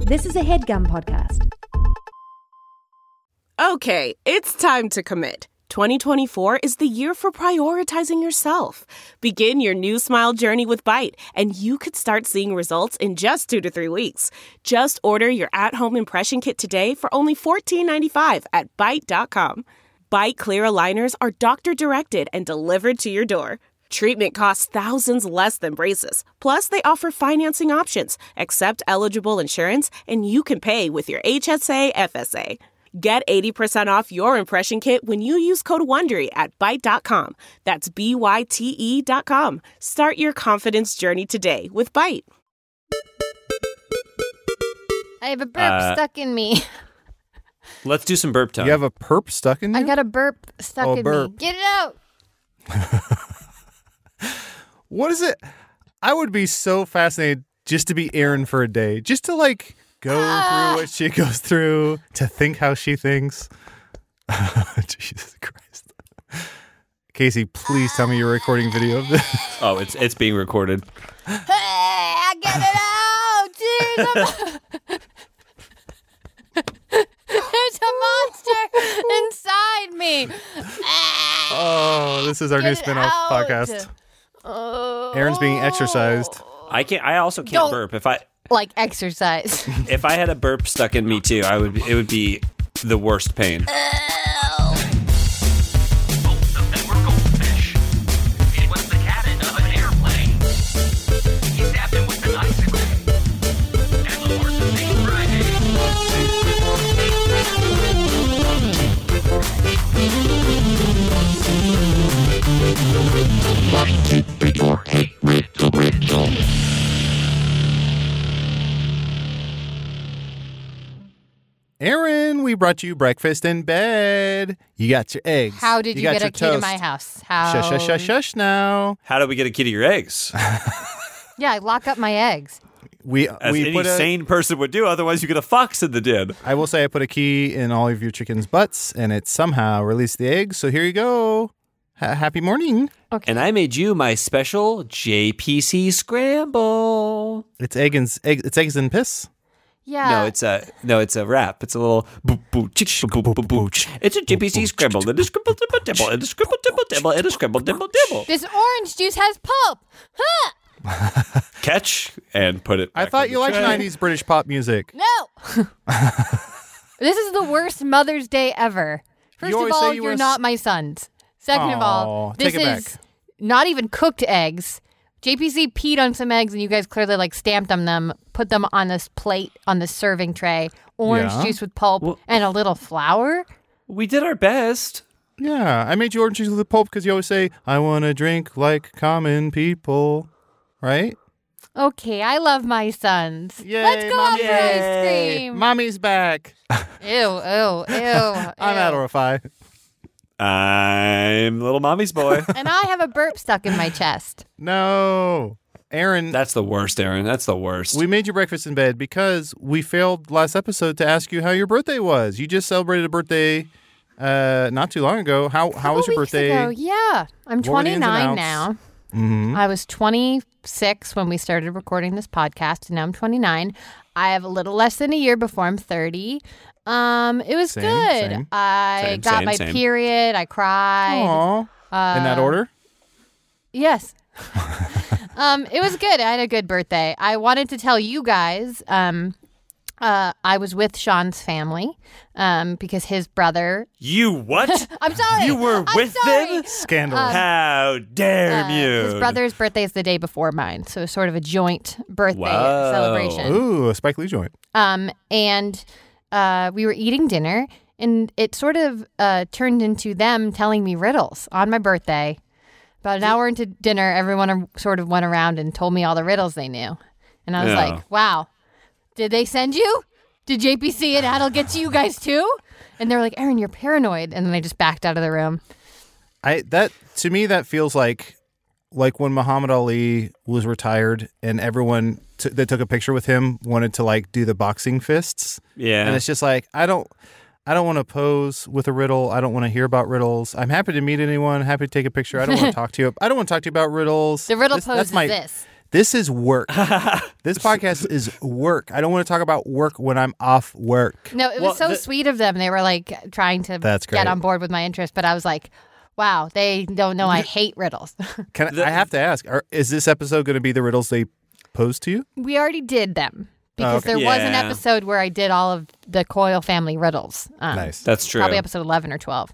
This is a HeadGum podcast. Okay, it's time to commit. 2024 is the year for prioritizing yourself. Begin your new smile journey with Byte, and you could start seeing results in just 2 to 3 weeks. Just order your at-home impression kit today for only $14.95 at Byte.com. Byte Clear aligners are doctor-directed and delivered to your door. Treatment costs thousands less than braces. Plus, they offer financing options, accept eligible insurance, and you can pay with your HSA FSA. Get 80% off your impression kit when you use code WONDERY at Byte.com. That's BYTE.com. Start your confidence journey today with Byte. I have a burp stuck in me. Let's do some burp time. You have a perp stuck in you? I got a burp stuck in me. Get it out. What is it? I would be so fascinated just to be Erin for a day. Just to go through what she goes through, to think how she thinks. Jesus Christ. Casey, please tell me you're recording video of this. Oh, it's being recorded. Hey, I get it out. Jeez, there's a monster inside me. Oh, this is our new spin-off podcast. Erin's being exercised. I also can't burp. Like exercise. If I had a burp stuck in me too, it would be the worst pain. Erin, we brought you breakfast in bed. You got your eggs. How did you get a key to my house? How? Shush now. How do we get a key to your eggs? Yeah, I lock up my eggs. As any sane person would do, otherwise you get a fox in the den. I will say I put a key in all of your chickens' butts, and it somehow released the eggs, so here you go. Happy morning. Okay. And I made you my special JPC scramble. It's eggs and piss? Yeah. No, it's a wrap. It's a little It's a JPC scramble. It is scramble dibble dibble. It is scramble dibble dibble. It is scramble dibble dibble. This orange juice has pulp. Huh! Catch and put it back I thought on you liked tray. 90s British pop music. No. This is the worst Mother's Day ever. First of all, you're not my sons. Second of all, this is not even cooked eggs. JPC peed on some eggs, and you guys clearly stamped on them, put them on this plate, on this serving tray, orange juice with pulp, and a little flour. We did our best. Yeah, I made you orange juice with pulp because you always say, I want to drink like common people, right? Okay, I love my sons. Yay, Let's go out Mommy. for ice cream. Mommy's back. Ew. I'm Adorify. I'm little mommy's boy. And I have a burp stuck in my chest. No. Erin. That's the worst, Erin. That's the worst. We made you breakfast in bed because we failed last episode to ask you how your birthday was. You just celebrated a birthday not too long ago. How was your birthday? Ago. Yeah. I'm 29 now. Mm-hmm. I was 26 when we started recording this podcast, and now I'm 29. I have a little less than a year before I'm 30. It was good. Same. I got my period. I cried. Aww. In that order? Yes. It was good. I had a good birthday. I wanted to tell you guys, I was with Sean's family because his brother... You what? I'm sorry. You were with them? Scandalous. How dare you? His brother's birthday is the day before mine, so it's sort of a joint birthday celebration. Ooh, a Spike Lee joint. And we were eating dinner, and it sort of turned into them telling me riddles on my birthday. About an hour into dinner, everyone sort of went around and told me all the riddles they knew. And I was like, wow, did they send you? Did JPC and Adel get to you guys too? And they were like, Erin, you're paranoid. And then I just backed out of the room. To me, that feels like when Muhammad Ali was retired and everyone that took a picture with him wanted to do the boxing fists. Yeah. And it's just I don't want to pose with a riddle. I don't want to hear about riddles. I'm happy to meet anyone. Happy to take a picture. I don't want to talk to you. I don't want to talk to you about riddles. The riddle pose is this. This is work. This podcast is work. I don't want to talk about work when I'm off work. No, it was so sweet of them. They were like trying to That's great. get on board with my interest, but I was like, wow, they don't know I hate riddles. I have to ask, is this episode going to be the riddles they posed to you? We already did them because okay. there was an Yeah. episode where I did all of the Coyle family riddles. Nice. That's true. Probably episode 11 or 12.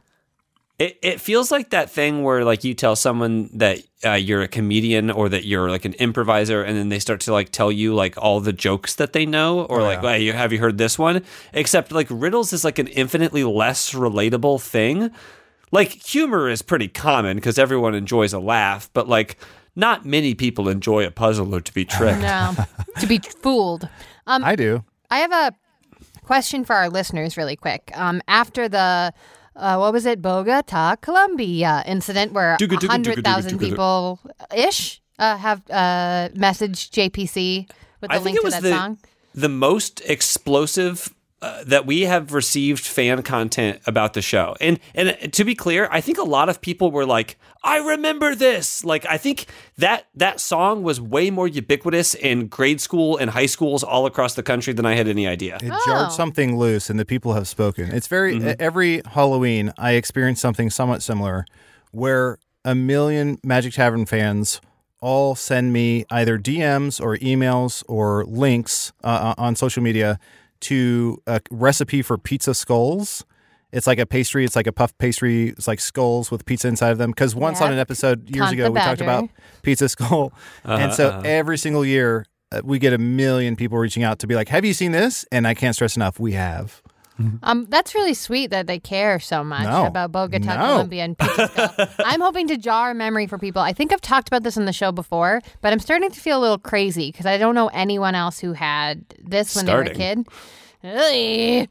It feels like that thing where like you tell someone that you're a comedian or that you're like an improviser, and then they start to like tell you like all the jokes that they know, or like, hey, have you heard this one? Except like riddles is like an infinitely less relatable thing. Like humor is pretty common because everyone enjoys a laugh, but like not many people enjoy a puzzle or to be tricked. No, to be fooled. I do. I have a question for our listeners really quick. After the what was it, Bogota, Colombia incident where 100,000 people-ish have messaged JPC with the link to that song? The most explosive that we have received fan content about the show. And to be clear, I think a lot of people were like, I remember this. Like, I think that song was way more ubiquitous in grade school and high schools all across the country than I had any idea. It jarred something loose, and the people have spoken. It's very every Halloween I experience something somewhat similar, where a million Magic Tavern fans all send me either DMs or emails or links on social media to a recipe for pizza skulls. It's like a pastry. It's like a puff pastry. It's like skulls with pizza inside of them. Because once on an episode years ago, we talked about pizza skull. And so every single year, we get a million people reaching out to be like, have you seen this? And I can't stress enough, we have. That's really sweet that they care so much about Bogota, Colombia, and pizza skull. I'm hoping to jar a memory for people. I think I've talked about this on the show before, but I'm starting to feel a little crazy because I don't know anyone else who had this when they were a kid. In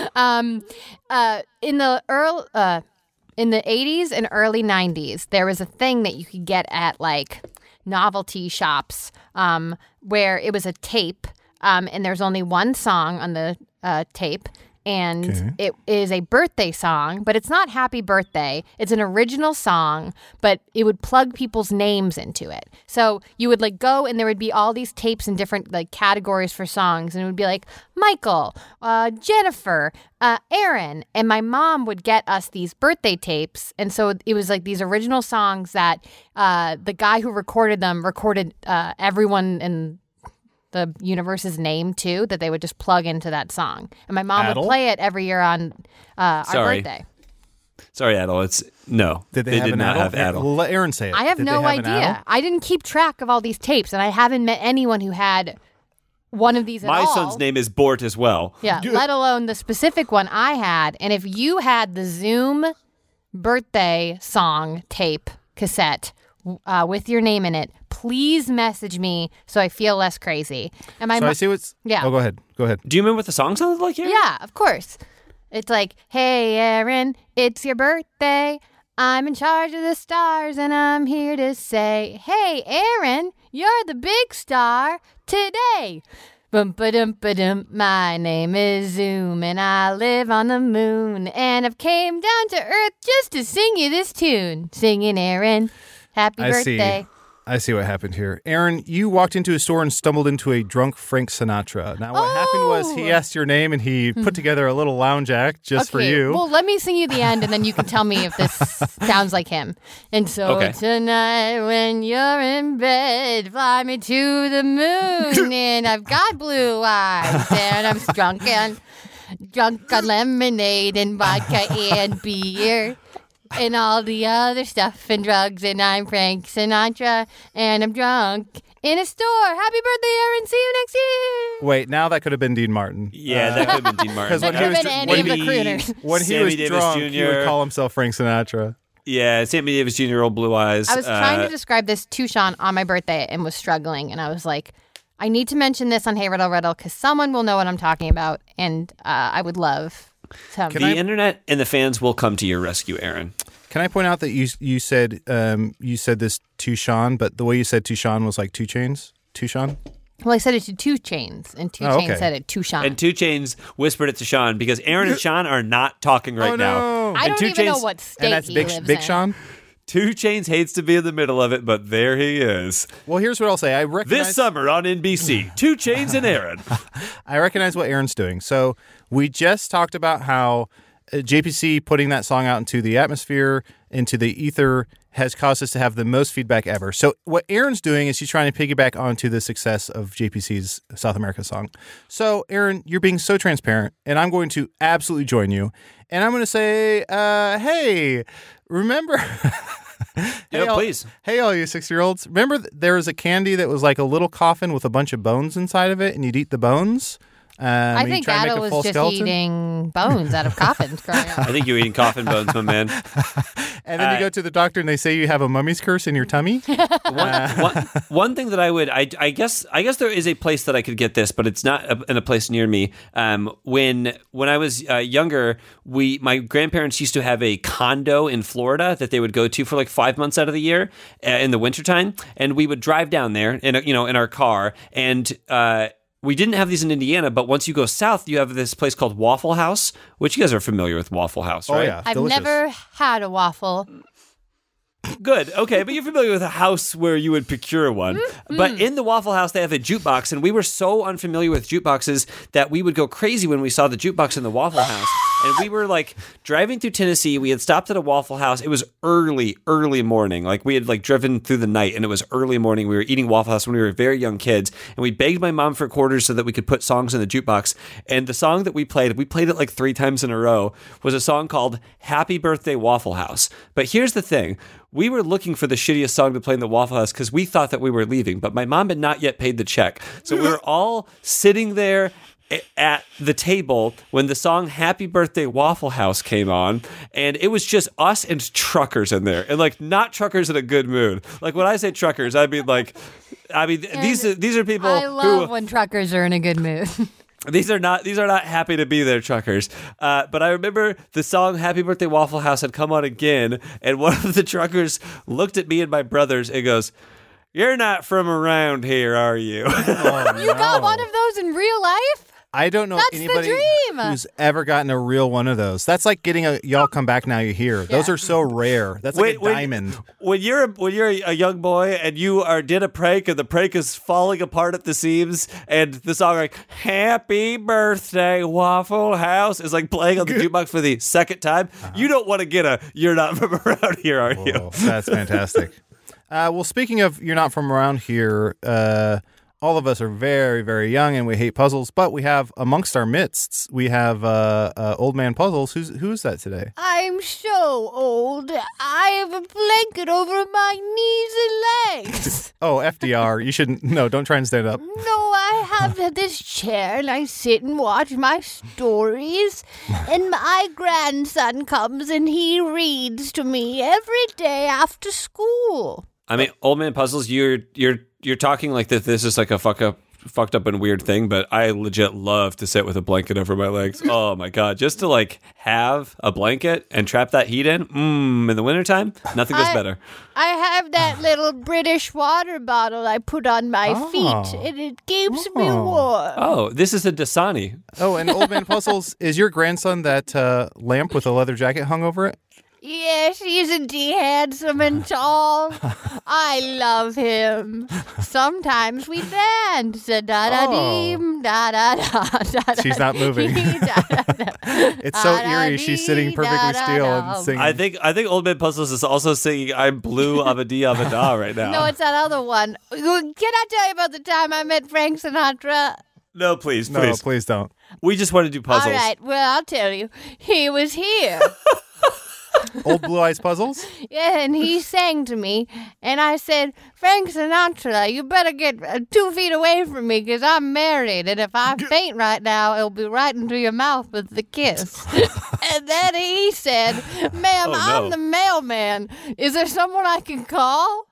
the 80s and early 90s, there was a thing that you could get at like novelty shops where it was a tape, and there's only one song on the tape. And it is a birthday song, but it's not Happy Birthday. It's an original song, but it would plug people's names into it. So you would like go and there would be all these tapes in different like categories for songs. And it would be like Michael, Jennifer, Aaron. And my mom would get us these birthday tapes. And so it was like these original songs that the guy who recorded them recorded everyone in the universe's name too, that they would just plug into that song. And my mom would play it every year on our birthday. Sorry, Adel. Did they did not have Adel. Well, let Aaron say it. I have no idea. I didn't keep track of all these tapes, and I haven't met anyone who had one of these at all. My son's name is Bort as well. Yeah, let alone the specific one I had. And if you had the Zoom birthday song tape cassette with your name in it, please message me so I feel less crazy. And I see what's... Yeah. Oh, go ahead. Do you remember what the song sounded like here? Yeah, of course. It's like, hey, Aaron, it's your birthday. I'm in charge of the stars, and I'm here to say, hey, Aaron, you're the big star today. Bum-ba-dum-ba-dum, my name is Zoom, and I live on the moon, and I've came down to earth just to sing you this tune. Singing, Aaron, happy birthday. I see what happened here. Aaron, you walked into a store and stumbled into a drunk Frank Sinatra. Now, what happened was he asked your name and he put together a little lounge act just for you. Well, let me sing you the end and then you can tell me if this sounds like him. And so tonight when you're in bed, fly me to the moon and I've got blue eyes and I'm drunk on lemonade and vodka and beer. And all the other stuff and drugs, and I'm Frank Sinatra, and I'm drunk in a store. Happy birthday, Aaron! See you next year. Wait, now that could have been Dean Martin. Yeah, that could have been Dean Martin. That could have been any of the crooners. When he was drunk, he would call himself Frank Sinatra. Yeah, Sammy Davis Jr., Old Blue Eyes. I was trying to describe this to Sean on my birthday and was struggling, and I was like, I need to mention this on Hey Riddle Riddle because someone will know what I'm talking about, and I would love some. The internet and the fans will come to your rescue, Aaron. Can I point out that you said this to Sean, but the way you said to Sean was like 2 Chainz? To Sean? Well, I said it to 2 Chainz, and 2 Chainz said it to Sean. And 2 Chainz whispered it to Sean because Aaron and Sean are not talking right now. I don't even know what state and that's he Big lives Big in. Sean? 2 Chainz hates to be in the middle of it, but there he is. Well, here's what I'll say. I recognize This summer on NBC, 2 Chainz and Aaron. I recognize what Aaron's doing. So we just talked about how JPC putting that song out into the atmosphere, into the ether, has caused us to have the most feedback ever. So what Aaron's doing is he's trying to piggyback onto the success of JPC's South America song. So, Aaron, you're being so transparent, and I'm going to absolutely join you. And I'm going to say, hey, remember... Please. Hey, all you 6-year-olds. Remember there was a candy that was like a little coffin with a bunch of bones inside of it, and you'd eat the bones? I think Ada was just eating bones out of coffins growing up. I think you're eating coffin bones, my man. And then you go to the doctor and they say you have a mummy's curse in your tummy. One thing that I guess there is a place that I could get this, but it's not in a place near me. When I was younger, my grandparents used to have a condo in Florida that they would go to for like 5 months out of the year in the wintertime, and we would drive down there in our car, and we didn't have these in Indiana, but once you go south, you have this place called Waffle House, which you guys are familiar with Waffle House, right? Oh, yeah. I've Delicious. never had a waffle. Good. Okay, but you're familiar with a house where you would procure one. Mm-hmm. But in the Waffle House, they have a jukebox, and we were so unfamiliar with jukeboxes that we would go crazy when we saw the jukebox in the Waffle House. And we were like driving through Tennessee. We had stopped at a Waffle House. It was early morning. Like we had like driven through the night, and it was early morning. We were eating Waffle House when we were very young kids, and we begged my mom for quarters so that we could put songs in the jukebox. And the song that we played it like 3 times in a row, was a song called Happy Birthday Waffle House. But here's the thing. We were looking for the shittiest song to play in the Waffle House because we thought that we were leaving, but my mom had not yet paid the check. So we were all sitting there at the table when the song Happy Birthday Waffle House came on, and it was just us and truckers in there, and like not truckers in a good mood. Like when I say truckers, I mean these are people I love when truckers are in a good mood. These are not happy to be there, truckers. But I remember the song Happy Birthday Waffle House had come on again, and one of the truckers looked at me and my brothers and goes, "You're not from around here, are you?" Oh, You got one of those in real life? I don't know That's anybody the dream. who's ever gotten a real one of those. That's like getting a Y'all Come Back Now You're Here. Those are so rare. That's like a diamond. When you're a young boy and you did a prank and the prank is falling apart at the seams, and the song like Happy Birthday Waffle House is like playing on the jukebox for the second time, you don't want to get You're Not From Around Here, are you? Whoa, that's fantastic. Well, speaking of You're Not From Around Here, all of us are very, very young and we hate puzzles, but we have amongst our midst, we have Old Man Puzzles. Who's that today? I'm so old. I have a blanket over my knees and legs. Oh, FDR. You shouldn't. No, don't try and stand up. No, I have this chair and I sit and watch my stories. And my grandson comes and he reads to me every day after school. I mean, Old Man Puzzles, you're talking like that. This is like a fucked up and weird thing, but I legit love to sit with a blanket over my legs. Oh my god, just to like have a blanket and trap that heat in the wintertime, nothing goes better. I have that little British water bottle I put on my feet, and it keeps me warm. Oh, this is a Dasani. Oh, and Old Man Puzzles, is your grandson that lamp with a leather jacket hung over it? Yes, isn't he handsome and tall? I love him. Sometimes we dance. Da-da-deem, da-da-da. She's not moving. It's so eerie. She's sitting perfectly still and singing. I think Old Man Puzzles is also singing I'm Blue Abadi Abada right now. No, it's that other one. Can I tell you about the time I met Frank Sinatra? No, please. No, please don't. We just want to do puzzles. All right, well, I'll tell you. He was here. Old Blue Eyes Puzzles? Yeah, and he sang to me, and I said, Frank Sinatra, you better get 2 feet away from me because I'm married, and if I faint right now, it'll be right into your mouth with the kiss. And then he said, ma'am, I'm the mailman. Is there someone I can call?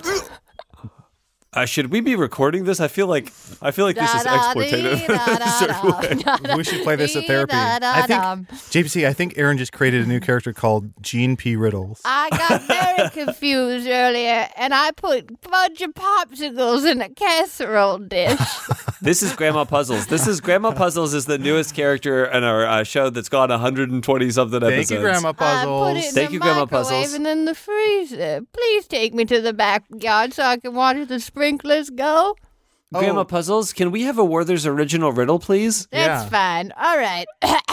Should we be recording this? I feel like this is exploitative. We should play this at therapy. I think Aaron just created a new character called Gene P. Riddles. I got very confused earlier, and I put a bunch of popsicles in a casserole dish. This is Grandma Puzzles. Grandma Puzzles is the newest character in our show that's gone 120 something episodes. Thank you, Grandma Puzzles. Put it in Thank the you, Grandma microwave Puzzles. and then the freezer. Please take me to the backyard so I can watch the sprinklers go. Grandma Puzzles, can we have a Werther's original riddle, please? That's Yeah. fine. All right.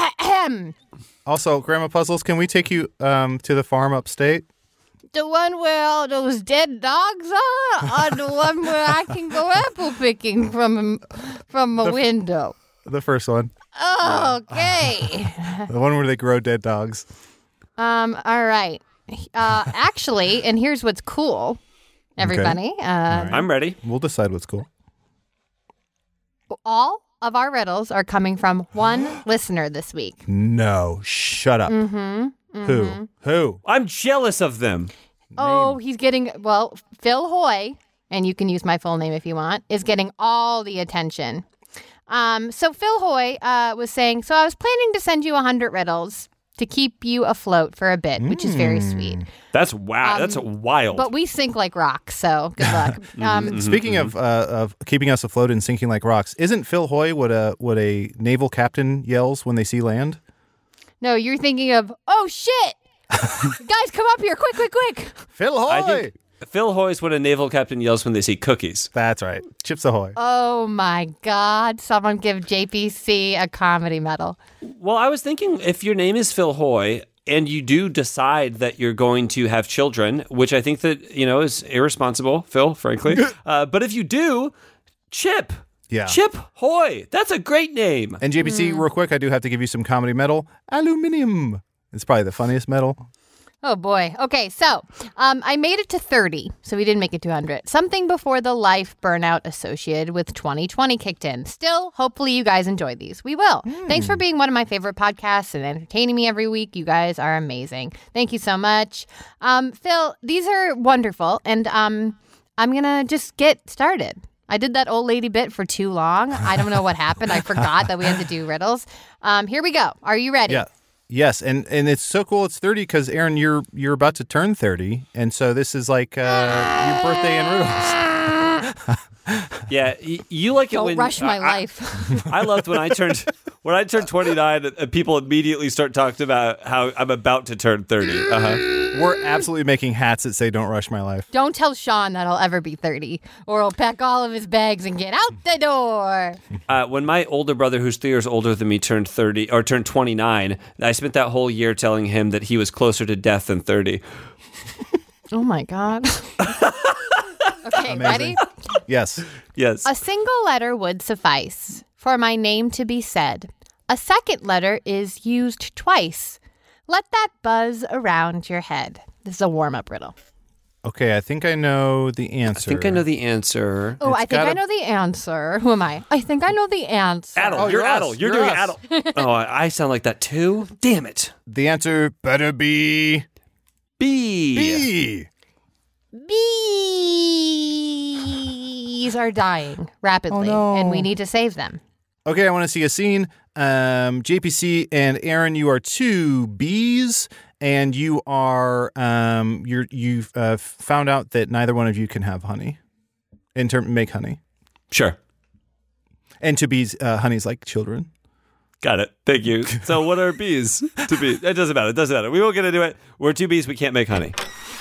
Also, Grandma Puzzles, can we take you to the farm upstate? The one where all those dead dogs are, or the one where I can go apple picking from a window? The first one. Okay. The one where they grow dead dogs. All right. Actually, and here's what's cool, everybody. I'm ready. We'll decide what's cool. All of our riddles are coming from one listener this week. No, shut up. Who? I'm jealous of them. Oh, he's getting, well, Phil Hoy, and you can use my full name if you want, is getting all the attention. So Phil Hoy was saying, so I was planning to send you 100 riddles to keep you afloat for a bit, which is very sweet. That's wow. That's wild. But we sink like rocks, so good luck. Speaking of keeping us afloat and sinking like rocks, isn't Phil Hoy what a naval captain yells when they see land? No, you're thinking of, oh, shit. Guys, come up here. Quick. Phil Hoy! I think Phil Hoy's what a naval captain yells when they see cookies. That's right. Chips Ahoy. Oh, my God. Someone give JPC a comedy medal. Well, I was thinking if your name is Phil Hoy and you do decide that you're going to have children, which I think that, is irresponsible, Phil, frankly. But if you do, Chip. Yeah. Chip Hoy. That's a great name. And JPC, real quick, I do have to give you some comedy metal. Aluminium. It's probably the funniest metal. Oh, boy. Okay, so I made it to 30, so we didn't make it to 100. Something before the life burnout associated with 2020 kicked in. Still, hopefully you guys enjoyed these. We will. Thanks for being one of my favorite podcasts and entertaining me every week. You guys are amazing. Thank you so much. Phil, these are wonderful, and I'm going to just get started. I did that old lady bit for too long. I don't know what happened. I forgot that we had to do riddles. Here we go. Are you ready? Yeah. Yes, and it's so cool. It's 30 because Aaron, you're about to turn 30, and so this is like your birthday and riddles. Yeah, you like Don't it when rush my life. I loved when I turned 29 and people immediately start talking about how I'm about to turn 30. We're absolutely making hats that say "Don't rush my life." Don't tell Sean that I'll ever be 30, or he'll pack all of his bags and get out the door. When my older brother, who's 3 years older than me, turned 29, I spent that whole year telling him that he was closer to death than 30. Oh, my God. Okay, ready? Yes. Yes. A single letter would suffice for my name to be said. A second letter is used twice. Let that buzz around your head. This is a warm-up riddle. Okay, I think I know the answer. I think I know the answer. Oh, I think I gotta- know the answer. Who am I? I think I know the answer. Adel, Oh, you're you're us. Adel. You're You're doing us. Adel. Oh, I sound like that too? Damn it. The answer better be B. B. Bees are dying rapidly, Oh, no. and we need to save them. Okay, I want to see a scene. JPC and Aaron, you are two bees, and you are you've found out that neither one of you can have honey, make honey, Sure. and to bees, honey's like children. Got it. Thank you. So what are bees to be? It doesn't matter. It doesn't matter. We won't get into it. We're two bees. We can't make honey.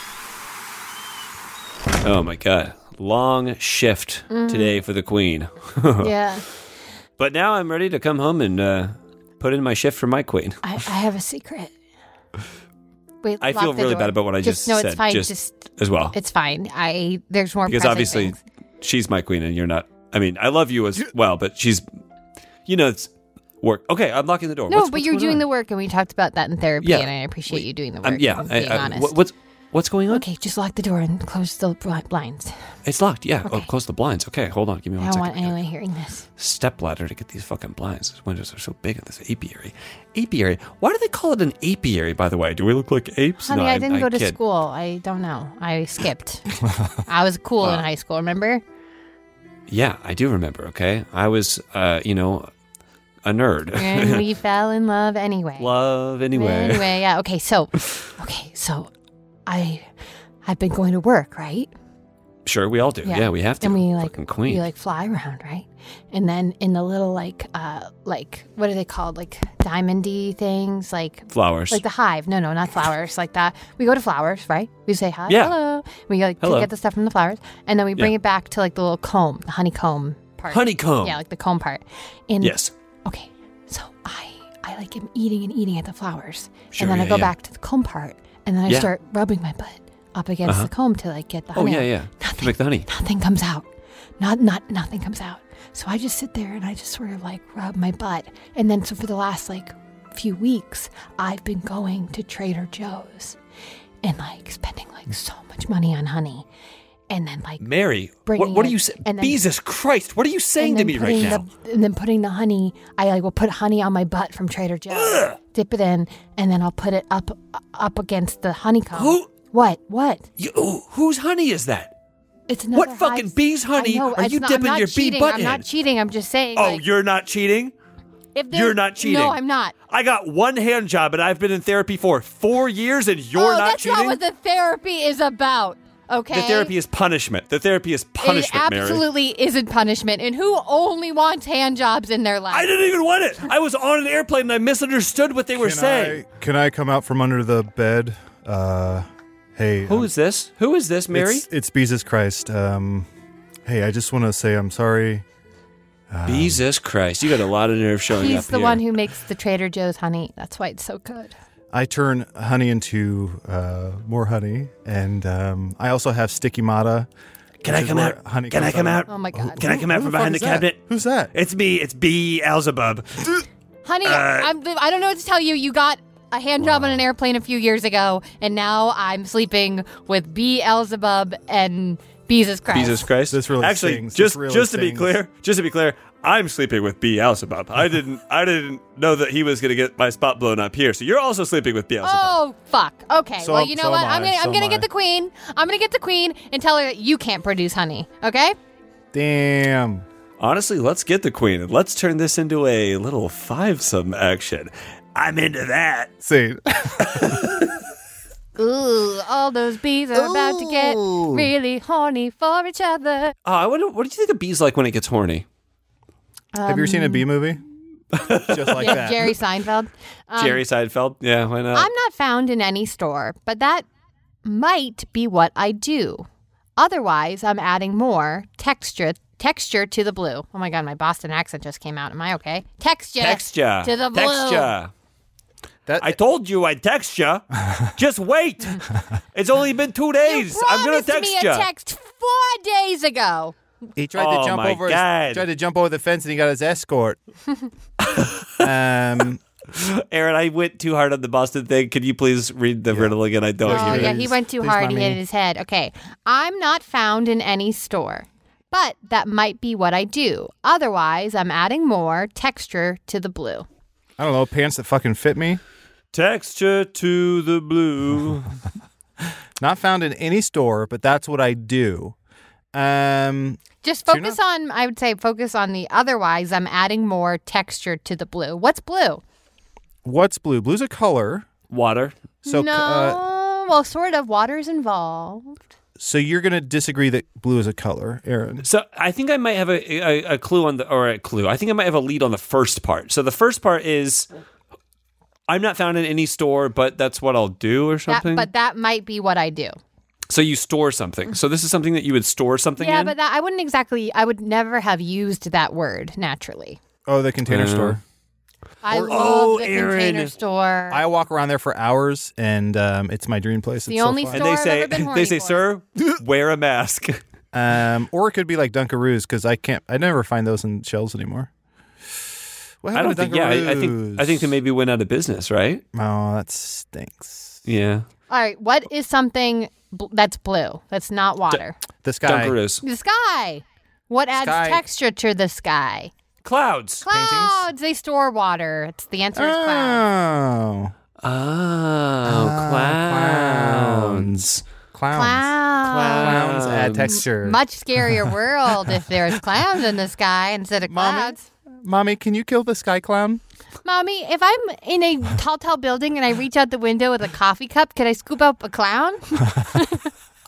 Oh, my God. Long shift today for the queen. Yeah. But now I'm ready to come home and put in my shift for my queen. I have a secret. Wait, I lock feel the really door. bad about what I just No, said. it's fine. Just as well. It's fine. There's more Because present obviously things. she's my queen and you're not. I mean, I love you as well, but she's, it's work. Okay, I'm locking the door. No, but you're doing the work, and we talked about that in therapy, Yeah. and I appreciate you doing the work. yeah. and being honest. What's going on? Okay, just lock the door and close the blinds. It's locked. Yeah. Okay. Oh, close the blinds. Okay, hold on. Give me I one don't second. want anyone hearing this. Step ladder to get these fucking blinds. These windows are so big in this apiary. Apiary? Why do they call it an apiary, by the way? Do we look like apes? Honey, No, I didn't go to kid. school. I don't know. I skipped. I was cool in high school, remember? Yeah, I do remember, okay? I was, a nerd. And we fell in love anyway. Love anyway. Anyway, yeah. Okay, so I've been going to work, right? Sure, we all do. Yeah, we have to. And we fucking queen. we fly around, right? And then in the little like what are they called? Like diamondy things, like Flowers. like the hive. No, not flowers. Like that. We go to flowers, right? We say hi, Yeah. hello. We like Hello. to get the stuff from the flowers, and then we bring Yeah. it back to like the little comb, the honeycomb part. Honeycomb. Yeah, like the comb part. And Yes. okay, so I like am eating and eating at the flowers, Sure, and then I yeah, go yeah. back to the comb part, and then I Yeah. start rubbing my butt up against the comb to like get the Oh, honey. yeah, out. yeah. To Nothing, make the honey. Nothing comes out. Nothing comes out. So I just sit there and I just sort of like rub my butt, and then so for the last like few weeks, I've been going to Trader Joe's and like spending like so much money on honey, and then like Mary, bringing what are it, you saying? and then- Jesus Christ, what are you saying to and me then right putting now? and then putting the honey, I like will put honey on my butt from Trader Joe's, dip it in, and then I'll put it up against the honeycomb. Who- What? Whose honey is that? It's another What fucking hive- bee's honey I know, are it's you not- dipping I'm not your bee cheating. butt I'm in? not cheating. I'm just saying. Oh, like, you're not cheating? if there's- You're not cheating. No, I'm not. I got one hand job and I've been in therapy for 4 years and you're not that's cheating? not what the therapy is about. Okay. The therapy is punishment. The therapy is punishment, It Mary. absolutely isn't punishment. And who only wants hand jobs in their life? I didn't even want it. I was on an airplane and I misunderstood what they were saying. Can I come out from under the bed? Hey. Who is this? Who is this, Mary? It's Jesus Christ. Hey, I just want to say I'm sorry. Jesus Christ. You got a lot of nerve showing up He's the here. one who makes the Trader Joe's honey. That's why it's so good. I turn honey into more honey, and I also have sticky mata. Can I which is come where out? honey Can I comes come out? out? Oh my God. Can I come out Who from the behind fuck the is that? cabinet? Who's that? It's me. It's Beelzebub. Honey, I don't know what to tell you. You got a hand job on an airplane a few years ago, and now I'm sleeping with Beelzebub and Jesus Christ. Jesus Christ. This really Actually, stings. just This really just to be stings. clear, I'm sleeping with Beelzebub. I didn't know that he was going to get my spot blown up here. So you're also sleeping with Beelzebub. Oh fuck. Okay. So- well, you know so what? am I'm I. gonna So I'm gonna am get I. the queen. I'm gonna get the queen and tell her that you can't produce honey. Okay? Damn. Honestly, let's get the queen and let's turn this into a little fivesome action. I'm into that. See, Ooh, all those bees are about to get Ooh. really horny for each other. I wonder, what do you think a bee's like when it gets horny? have you ever seen a bee movie? Just like Yeah, that. Jerry Seinfeld. Jerry Seinfeld? Yeah, why not? I'm not found in any store, but that might be what I do. Otherwise, I'm adding more texture to the blue. Oh my God, my Boston accent just came out. Am I okay? Texture to the blue. Texture. That- I told you I'd text you. Just wait. It's only been 2 days. You I'm gonna promised text me you. a text 4 days ago. He tried Oh to jump my over. God. Tried to jump over the fence, and he got his escort. Aaron, I went too hard on the Boston thing. Could you please read the riddle again? I don't Oh, hear yeah, it. he went too Please, hard. He mommy. hit his head. Okay. I'm not found in any store, but that might be what I do. Otherwise, I'm adding more texture to the blue. I don't know, pants that fucking fit me. Texture to the blue. Not found in any store, but that's what I do. Just So you're focus on, I would say, focus on the otherwise. I'm adding more texture to the blue. What's blue? What's blue? Blue's a color. Water. So, No. Well, sort of. Water's involved. so you're gonna disagree that blue is a color, Aaron? So I think I might have a clue on the, or a clue. I think I might have a lead on the first part. So the first part is, I'm not found in any store, but that's what I'll do or something. But that might be what I do. So you store something. So this is something that you would store something Yeah, in? but that I wouldn't exactly. I would never have used that word naturally. Oh, the container store. I love Oh, the Aaron. container store. I walk around there for hours, and it's my dream place. The It's so only fun. And they I've say, ever been horny they say, for. sir, wear a mask. Or it could be like Dunkaroos, because I never find those in shelves anymore. What I don't happened think, to yeah, Dunkaroos? I think they maybe went out of business, right? Oh, that stinks. Yeah. All right, what is something that's blue? That's not water. The sky. Dunkaroos. The sky. What adds Sky. texture to the sky? Clouds. Clouds. They store water. It's the answer is clouds. Oh, Oh, clowns. clowns. Clouds. Clowns add texture. Much scarier world if there's clowns in the sky instead of Mommy? clouds. Mommy, can you kill the sky clown? Mommy, if I'm in a tall building and I reach out the window with a coffee cup, can I scoop up a clown?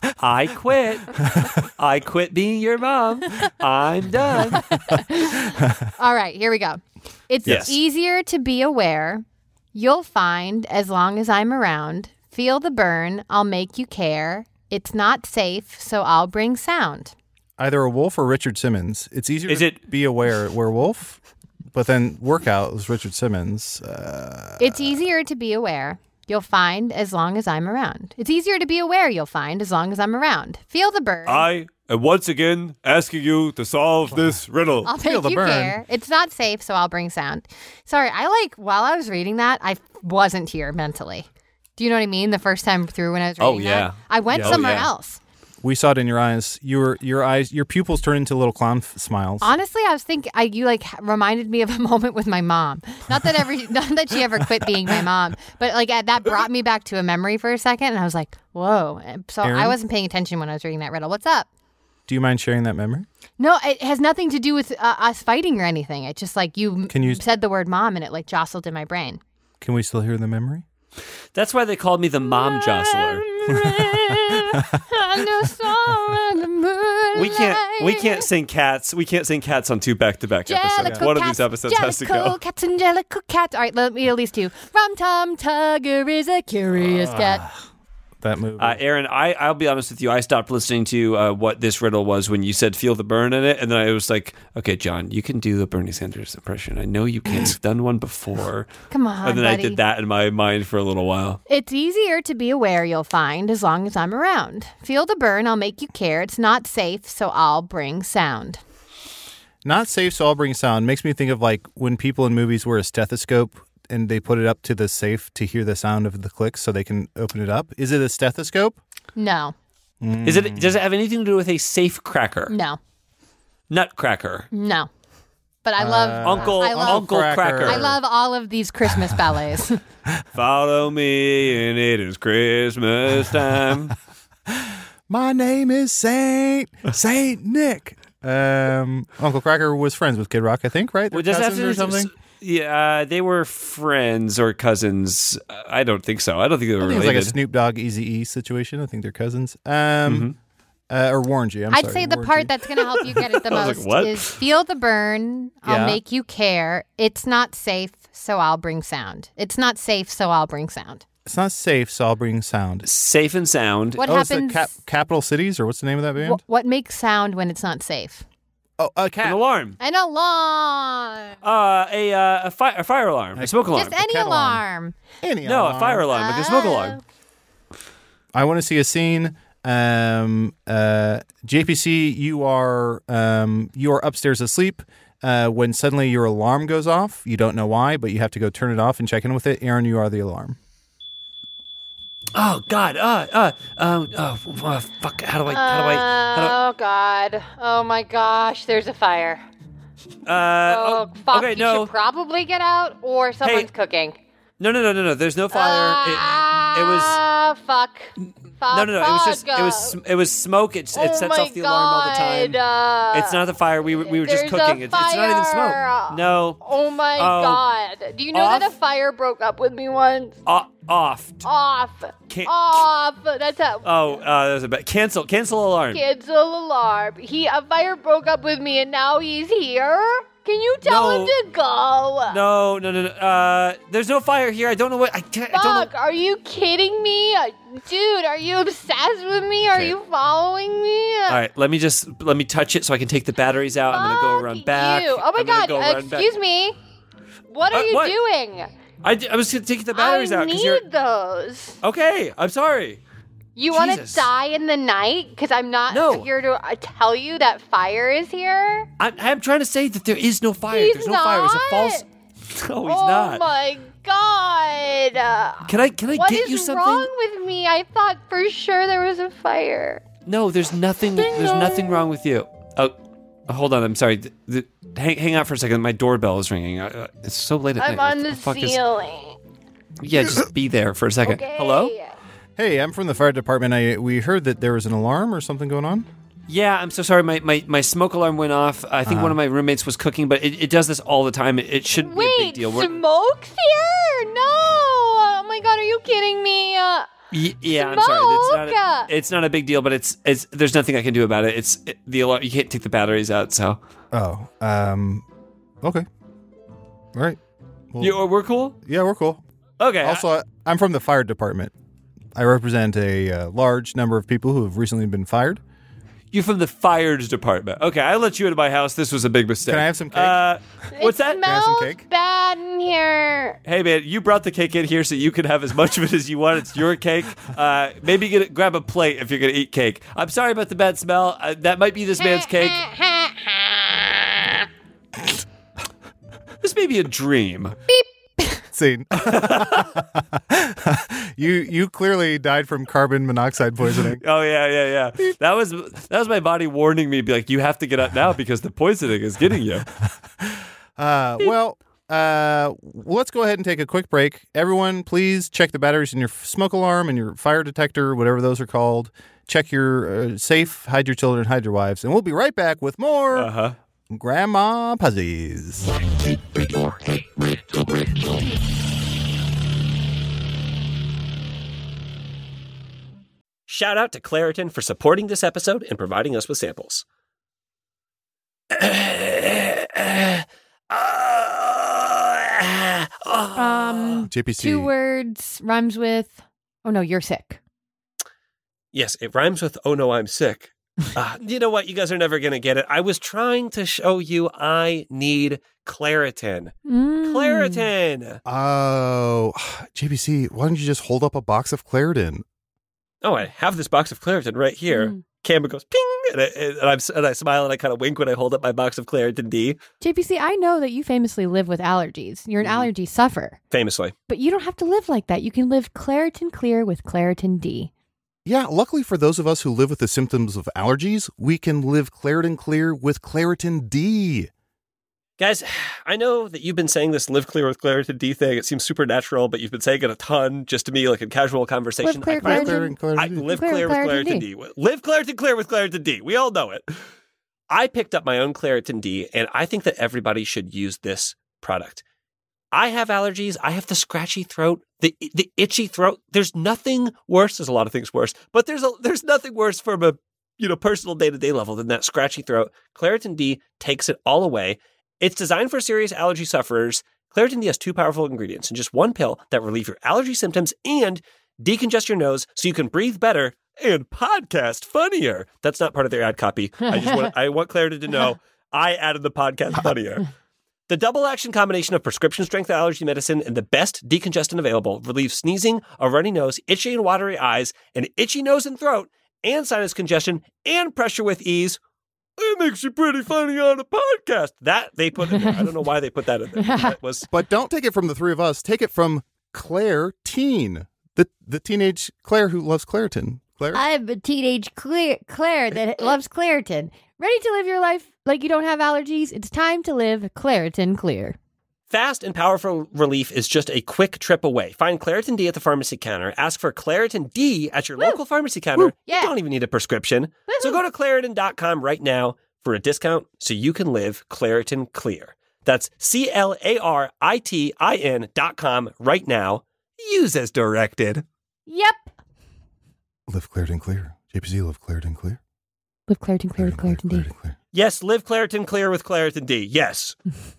I quit. I quit being your mom. I'm done. All right, here we go. It's Yes. easier to be aware. You'll find as long as I'm around. Feel the burn. I'll make you care. It's not safe, so I'll bring sound. Either a wolf or Richard Simmons. It's easier Is to it- be aware werewolf, but then workout was Richard Simmons. It's easier to be aware. You'll find as long as I'm around. It's easier to be aware. You'll find as long as I'm around. Feel the burn. I am once again asking you to solve this riddle. I'll Feel make the you burn. care. It's not safe, so I'll bring sound. Sorry, while I was reading that, I wasn't here mentally. Do you know what I mean? The first time through when I was reading Oh, yeah. that, I went Yeah. somewhere Oh, yeah. else. We saw it in your eyes. Your pupils turned into little clown smiles. Honestly, I was thinking you reminded me of a moment with my mom. Not that she ever quit being my mom, but that brought me back to a memory for a second, and I was like, "Whoa!" So Aaron? I wasn't paying attention when I was reading that riddle. What's up? Do you mind sharing that memory? No, it has nothing to do with us fighting or anything. It's just like you Can you- said the word mom, and it jostled in my brain. Can we still hear the memory? That's why they called me the mom jostler. We can't sing cats. We can't sing cats on 2 back-to-back episodes. Jellicle One of cats, these episodes has to Jellicle go. Cats and Jellicle cats. All right, let me at least 2. Rum Tum Tugger is a curious cat. That movie. Aaron, I'll be honest with you. I stopped listening to what this riddle was when you said "feel the burn" in it, and then I was like, "Okay, John, you can do the Bernie Sanders impression. I know you can. You've done one before." Come on, And then buddy. I did that in my mind for a little while. It's easier to be aware, you'll find, as long as I'm around. Feel the burn, I'll make you care. It's not safe, so I'll bring sound. Not safe, so I'll bring sound. Makes me think of like when people in movies wear a stethoscope and they put it up to the safe to hear the sound of the clicks so they can open it up. Is it a stethoscope? No, Does it have anything to do with a safe cracker? no, Nutcracker. no. But I love Uncle I love- Uncle Cracker. I love all of these Christmas ballets. Follow me, and it is Christmas time. My name is Saint Nick. Uncle Cracker was friends with Kid Rock, I think, right? They're Well, does that have cousins to or do- something? Yeah, they were friends or cousins. I don't think so. I don't think they were I think it's related. like a Snoop Dogg Eazy-E situation. I think they're cousins. Or Warren G. I'd say the part that's going to help you get it the I was most like, what? is feel the burn, I'll Yeah. make you care. It's not safe, so I'll bring sound. It's not safe, so I'll bring sound. It's not safe, so I'll bring sound. Safe and sound. What It's the happens? Capital Cities, or what's the name of that band? What makes sound when it's not safe? Oh, a An cat. alarm. An alarm. A fire alarm. A smoke alarm. Just any cat alarm. Any No, alarm. a fire alarm. Like a smoke alarm. I want to see a scene. JPC, you are upstairs asleep. When suddenly your alarm goes off, you don't know why, but you have to go turn it off and check in with it. Aaron, you are the alarm. Oh God. Fuck. How do I? Oh God! Oh my gosh! There's a fire. Oh, fuck! okay, you no. should probably get out, or someone's cooking. No. There's no fire. It was. Fuck. No. It was just. It was smoke. It sets off the alarm all the time. It's not the fire. We were just There's cooking. a It's not even fire. smoke. No. Oh my Oh. God! Do you know that a Off? fire broke up with me once? Off. Off. Can't- Off. That's how. Oh, that was a bad. Cancel alarm. Cancel alarm. A fire broke up with me, and now he's here. Can you tell No. him to go? No. There's no fire here. I don't know what. I don't Fuck, know. are you kidding me? Dude, are you obsessed with me? Are Okay. you following me? All right, let me touch it so I can take the batteries out. I'm gonna go Fuck run back. you. Oh my I'm gonna God, go run back. excuse me. What are you what? doing? I was gonna take the batteries I out because need you're. those. Okay, I'm sorry. You want to Jesus. die in the night? Because I'm not No. here to tell you that fire is here. I'm trying to say that there is no fire. He's There's no fire. It was a not. false. No, he's oh not. my God. Can I What get is you something? wrong with me? I thought for sure there was a fire. No, there's nothing. There's nothing wrong with you. Oh, hold on. I'm sorry. Hang out for a second. My doorbell is ringing. It's so late at I'm night. on What the fuck is- ceiling. Yeah, just be there for a second. Okay. Hello? Hey, I'm from the fire department. We heard that there was an alarm or something going on. Yeah, I'm so sorry. My smoke alarm went off. I think one of my roommates was cooking, but it does this all the time. It shouldn't be a big Wait, deal. smoke's here? No! Oh my God, are you kidding me? Yeah, I'm sorry. It's not a big deal, but it's there's nothing I can do about it. The alarm. You can't take the batteries out, so. Oh, okay. All right. Well, We're cool? Yeah, we're cool. Okay. Also, I'm from the fire department. I represent a large number of people who have recently been fired. You're from the fire department. Okay, I let you into my house. This was a big mistake. Can I have some cake? What's that? Can I have some cake? Bad in here. Hey, man, you brought the cake in here so you can have as much of it as you want. It's your cake. Maybe grab a plate if you're going to eat cake. I'm sorry about the bad smell. That might be this man's cake. This may be a dream. Beep. Scene. You clearly died from carbon monoxide poisoning. Oh yeah. That was my body warning me, be like, you have to get up now because the poisoning is getting you. Let's go ahead and take a quick break. Everyone, please check the batteries in your smoke alarm and your fire detector, whatever those are called. Check your safe, hide your children, hide your wives, and we'll be right back with more Grandma Puzzies. Shout out to Claritin for supporting this episode and providing us with samples. JPC. 2 words rhymes with, oh no, you're sick. Yes, it rhymes with, oh no, I'm sick. You know what? You guys are never going to get it. I was trying to show you I need Claritin. Claritin! Oh, JPC, why don't you just hold up a box of Claritin? Oh, I have this box of Claritin right here. Camera goes ping, and I smile and I kind of wink when I hold up my box of Claritin D. JPC, I know that you famously live with allergies. You're an allergy sufferer. Famously. But you don't have to live like that. You can live Claritin Clear with Claritin D. Yeah, luckily for those of us who live with the symptoms of allergies, we can live Claritin Clear with Claritin D. Guys, I know that you've been saying this live clear with Claritin D thing. It seems supernatural, but you've been saying it a ton just to me, like in casual conversation. Live clear, Claritin. Live clear with Claritin D. Live Claritin Clear with Claritin D. We all know it. I picked up my own Claritin D, and I think that everybody should use this product. I have allergies. I have the scratchy throat, the itchy throat. There's nothing worse. There's a lot of things worse, but there's nothing worse from a personal day-to-day level than that scratchy throat. Claritin D takes it all away. It's designed for serious allergy sufferers. Claritin D has 2 powerful ingredients in just 1 pill that relieve your allergy symptoms and decongest your nose so you can breathe better and podcast funnier. That's not part of their ad copy. I want Claritin to know I added the podcast funnier. The double-action combination of prescription-strength allergy medicine and the best decongestant available relieves sneezing, a runny nose, itchy and watery eyes, an itchy nose and throat, and sinus congestion, and pressure with ease. It makes you pretty funny on a podcast. That they put in there. I don't know why they put that in there. But don't take it from the 3 of us. Take it from Claire Teen, the teenage Claire who loves Claritin. Claire? I'm a teenage Claire that loves Claritin. Ready to live your life like you don't have allergies? It's time to live Claritin Clear. Fast and powerful relief is just a quick trip away. Find Claritin D at the pharmacy counter. Ask for Claritin D at your local pharmacy counter. Yeah. You don't even need a prescription. So go to Claritin.com right now for a discount so you can live Claritin Clear. That's Claritin.com right now. Use as directed. Yep. Live Claritin Clear. JPC, live Claritin Clear. Live Claritin Clear with Claritin D. Yes, live Claritin Clear with Claritin D. Yes.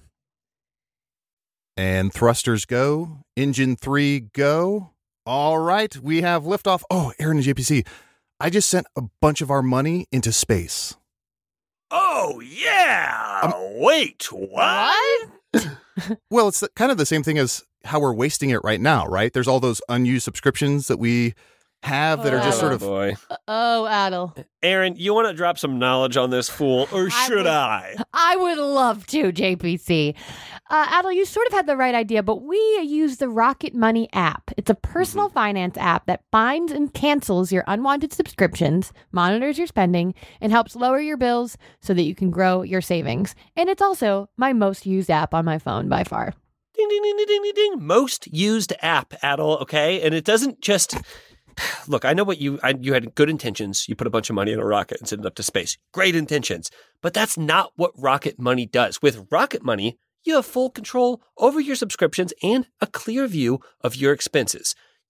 And thrusters go. Engine 3 go. All right, we have liftoff. Oh, Aaron and JPC, I just sent a bunch of our money into space. Oh, yeah. Wait, what? Well, it's kind of the same thing as how we're wasting it right now, right? There's all those unused subscriptions that we have that are just sort of... Boy. Oh, Adel. Aaron, you want to drop some knowledge on this fool, or should I? I would love to, JPC. Adel, you sort of had the right idea, but we use the Rocket Money app. It's a personal finance app that finds and cancels your unwanted subscriptions, monitors your spending, and helps lower your bills so that you can grow your savings. And it's also my most used app on my phone by far. Ding, ding, ding, ding, ding, ding. Most used app, Adel, okay? And it doesn't just... Look, I know what you had good intentions. You put a bunch of money in a rocket and sent it up to space. Great intentions. But that's not what Rocket Money does. With Rocket Money, you have full control over your subscriptions and a clear view of your expenses.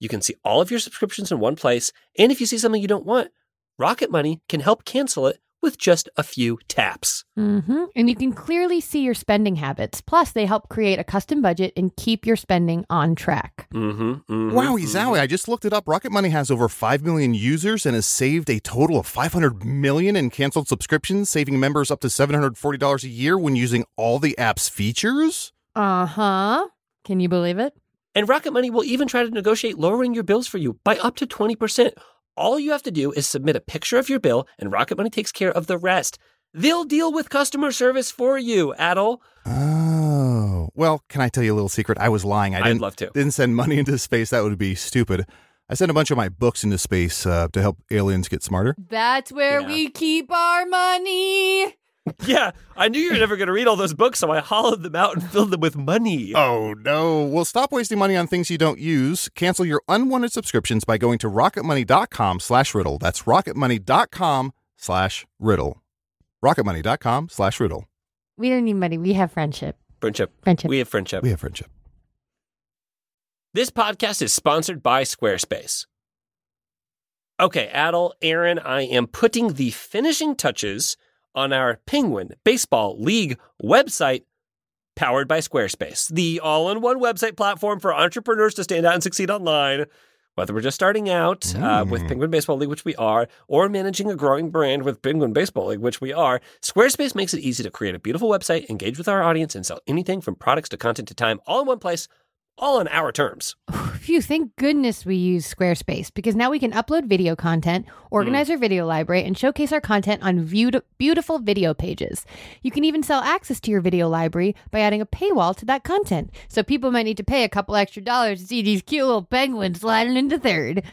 You can see all of your subscriptions in one place, and if you see something you don't want, Rocket Money can help cancel it with just a few taps. Mm-hmm. And you can clearly see your spending habits. Plus, they help create a custom budget and keep your spending on track. Wowie zowie, I just looked it up. Rocket Money has over 5 million users and has saved a total of $500 million in canceled subscriptions, saving members up to $740 a year when using all the app's features. Uh-huh. Can you believe it? And Rocket Money will even try to negotiate lowering your bills for you by up to 20%. All you have to do is submit a picture of your bill, and Rocket Money takes care of the rest. They'll deal with customer service for you, Adel. Oh. Well, can I tell you a little secret? I was lying. I'd love to. Didn't send money into space. That would be stupid. I sent a bunch of my books into space to help aliens get smarter. That's where we keep our money. Yeah, I knew you were never going to read all those books, so I hollowed them out and filled them with money. Oh, no. Well, stop wasting money on things you don't use. Cancel your unwanted subscriptions by going to rocketmoney.com/riddle. That's rocketmoney.com/riddle. rocketmoney.com/riddle. We don't need money. We have friendship. Friendship. We have friendship. We have friendship. This podcast is sponsored by Squarespace. Okay, Adel, Aaron, I am putting the finishing touches on our Penguin Baseball League website, powered by Squarespace, the all-in-one website platform for entrepreneurs to stand out and succeed online. Whether we're just starting out with Penguin Baseball League, which we are, or managing a growing brand with Penguin Baseball League, which we are, Squarespace makes it easy to create a beautiful website, engage with our audience, and sell anything from products to content to time, all in one place, all on our terms. Phew, thank goodness we use Squarespace, because now we can upload video content, organize our video library, and showcase our content on beautiful video pages. You can even sell access to your video library by adding a paywall to that content. So people might need to pay a couple extra dollars to see these cute little penguins sliding into third.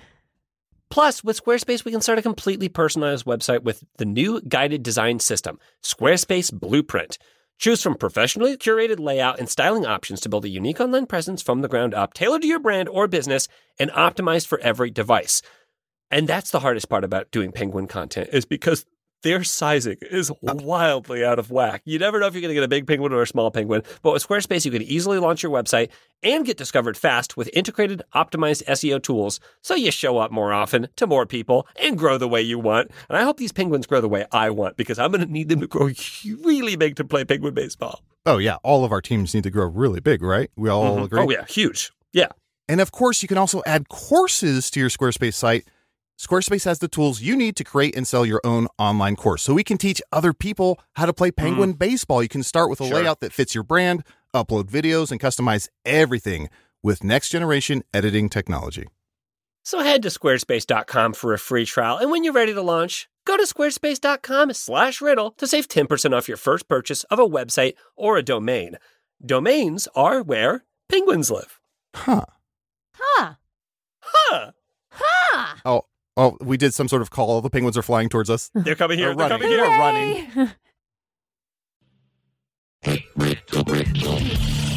Plus, with Squarespace, we can start a completely personalized website with the new guided design system, Squarespace Blueprint. Choose from professionally curated layout and styling options to build a unique online presence from the ground up, tailored to your brand or business, and optimized for every device. And that's the hardest part about doing Penguin content, is because their sizing is wildly out of whack. You never know if you're going to get a big penguin or a small penguin, but with Squarespace, you can easily launch your website and get discovered fast with integrated, optimized SEO tools, so you show up more often to more people and grow the way you want. And I hope these penguins grow the way I want, because I'm going to need them to grow really big to play penguin baseball. Oh, yeah. All of our teams need to grow really big, right? We all agree? Oh, yeah. Huge. Yeah. And of course, you can also add courses to your Squarespace site. Squarespace has the tools you need to create and sell your own online course, so we can teach other people how to play Penguin baseball. You can start with a layout that fits your brand, upload videos, and customize everything with next-generation editing technology. So head to squarespace.com for a free trial, and when you're ready to launch, go to squarespace.com/riddle to save 10% off your first purchase of a website or a domain. Domains are where penguins live. Huh. Huh. Huh. Huh. Oh, we did some sort of call. All the penguins are flying towards us. They're coming here. They're They're running. coming here. Running.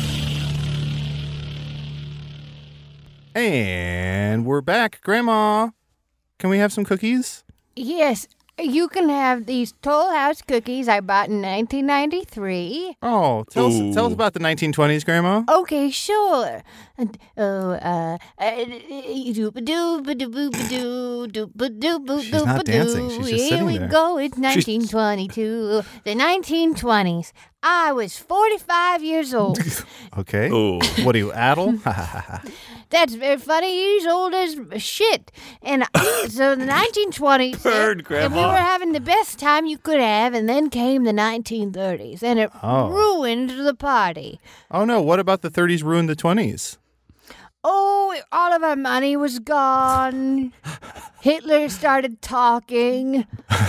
And we're back. Grandma, can we have some cookies? Yes, you can have these Toll House cookies I bought in 1993. Oh, tell us about the 1920s, Grandma. Okay, sure. She's not dancing. She's just sitting Here we there. go. It's 1922. The 1920s. I was 45 years old. Okay. Ooh. What are you, Adel? That's very funny. He's old as shit. And so the 1920s, Bird, and Grandma. we were having the best time you could have, and then came the 1930s, and it ruined the party. Oh, no. What about the 30s ruined the 20s? Oh, all of our money was gone. Hitler started talking.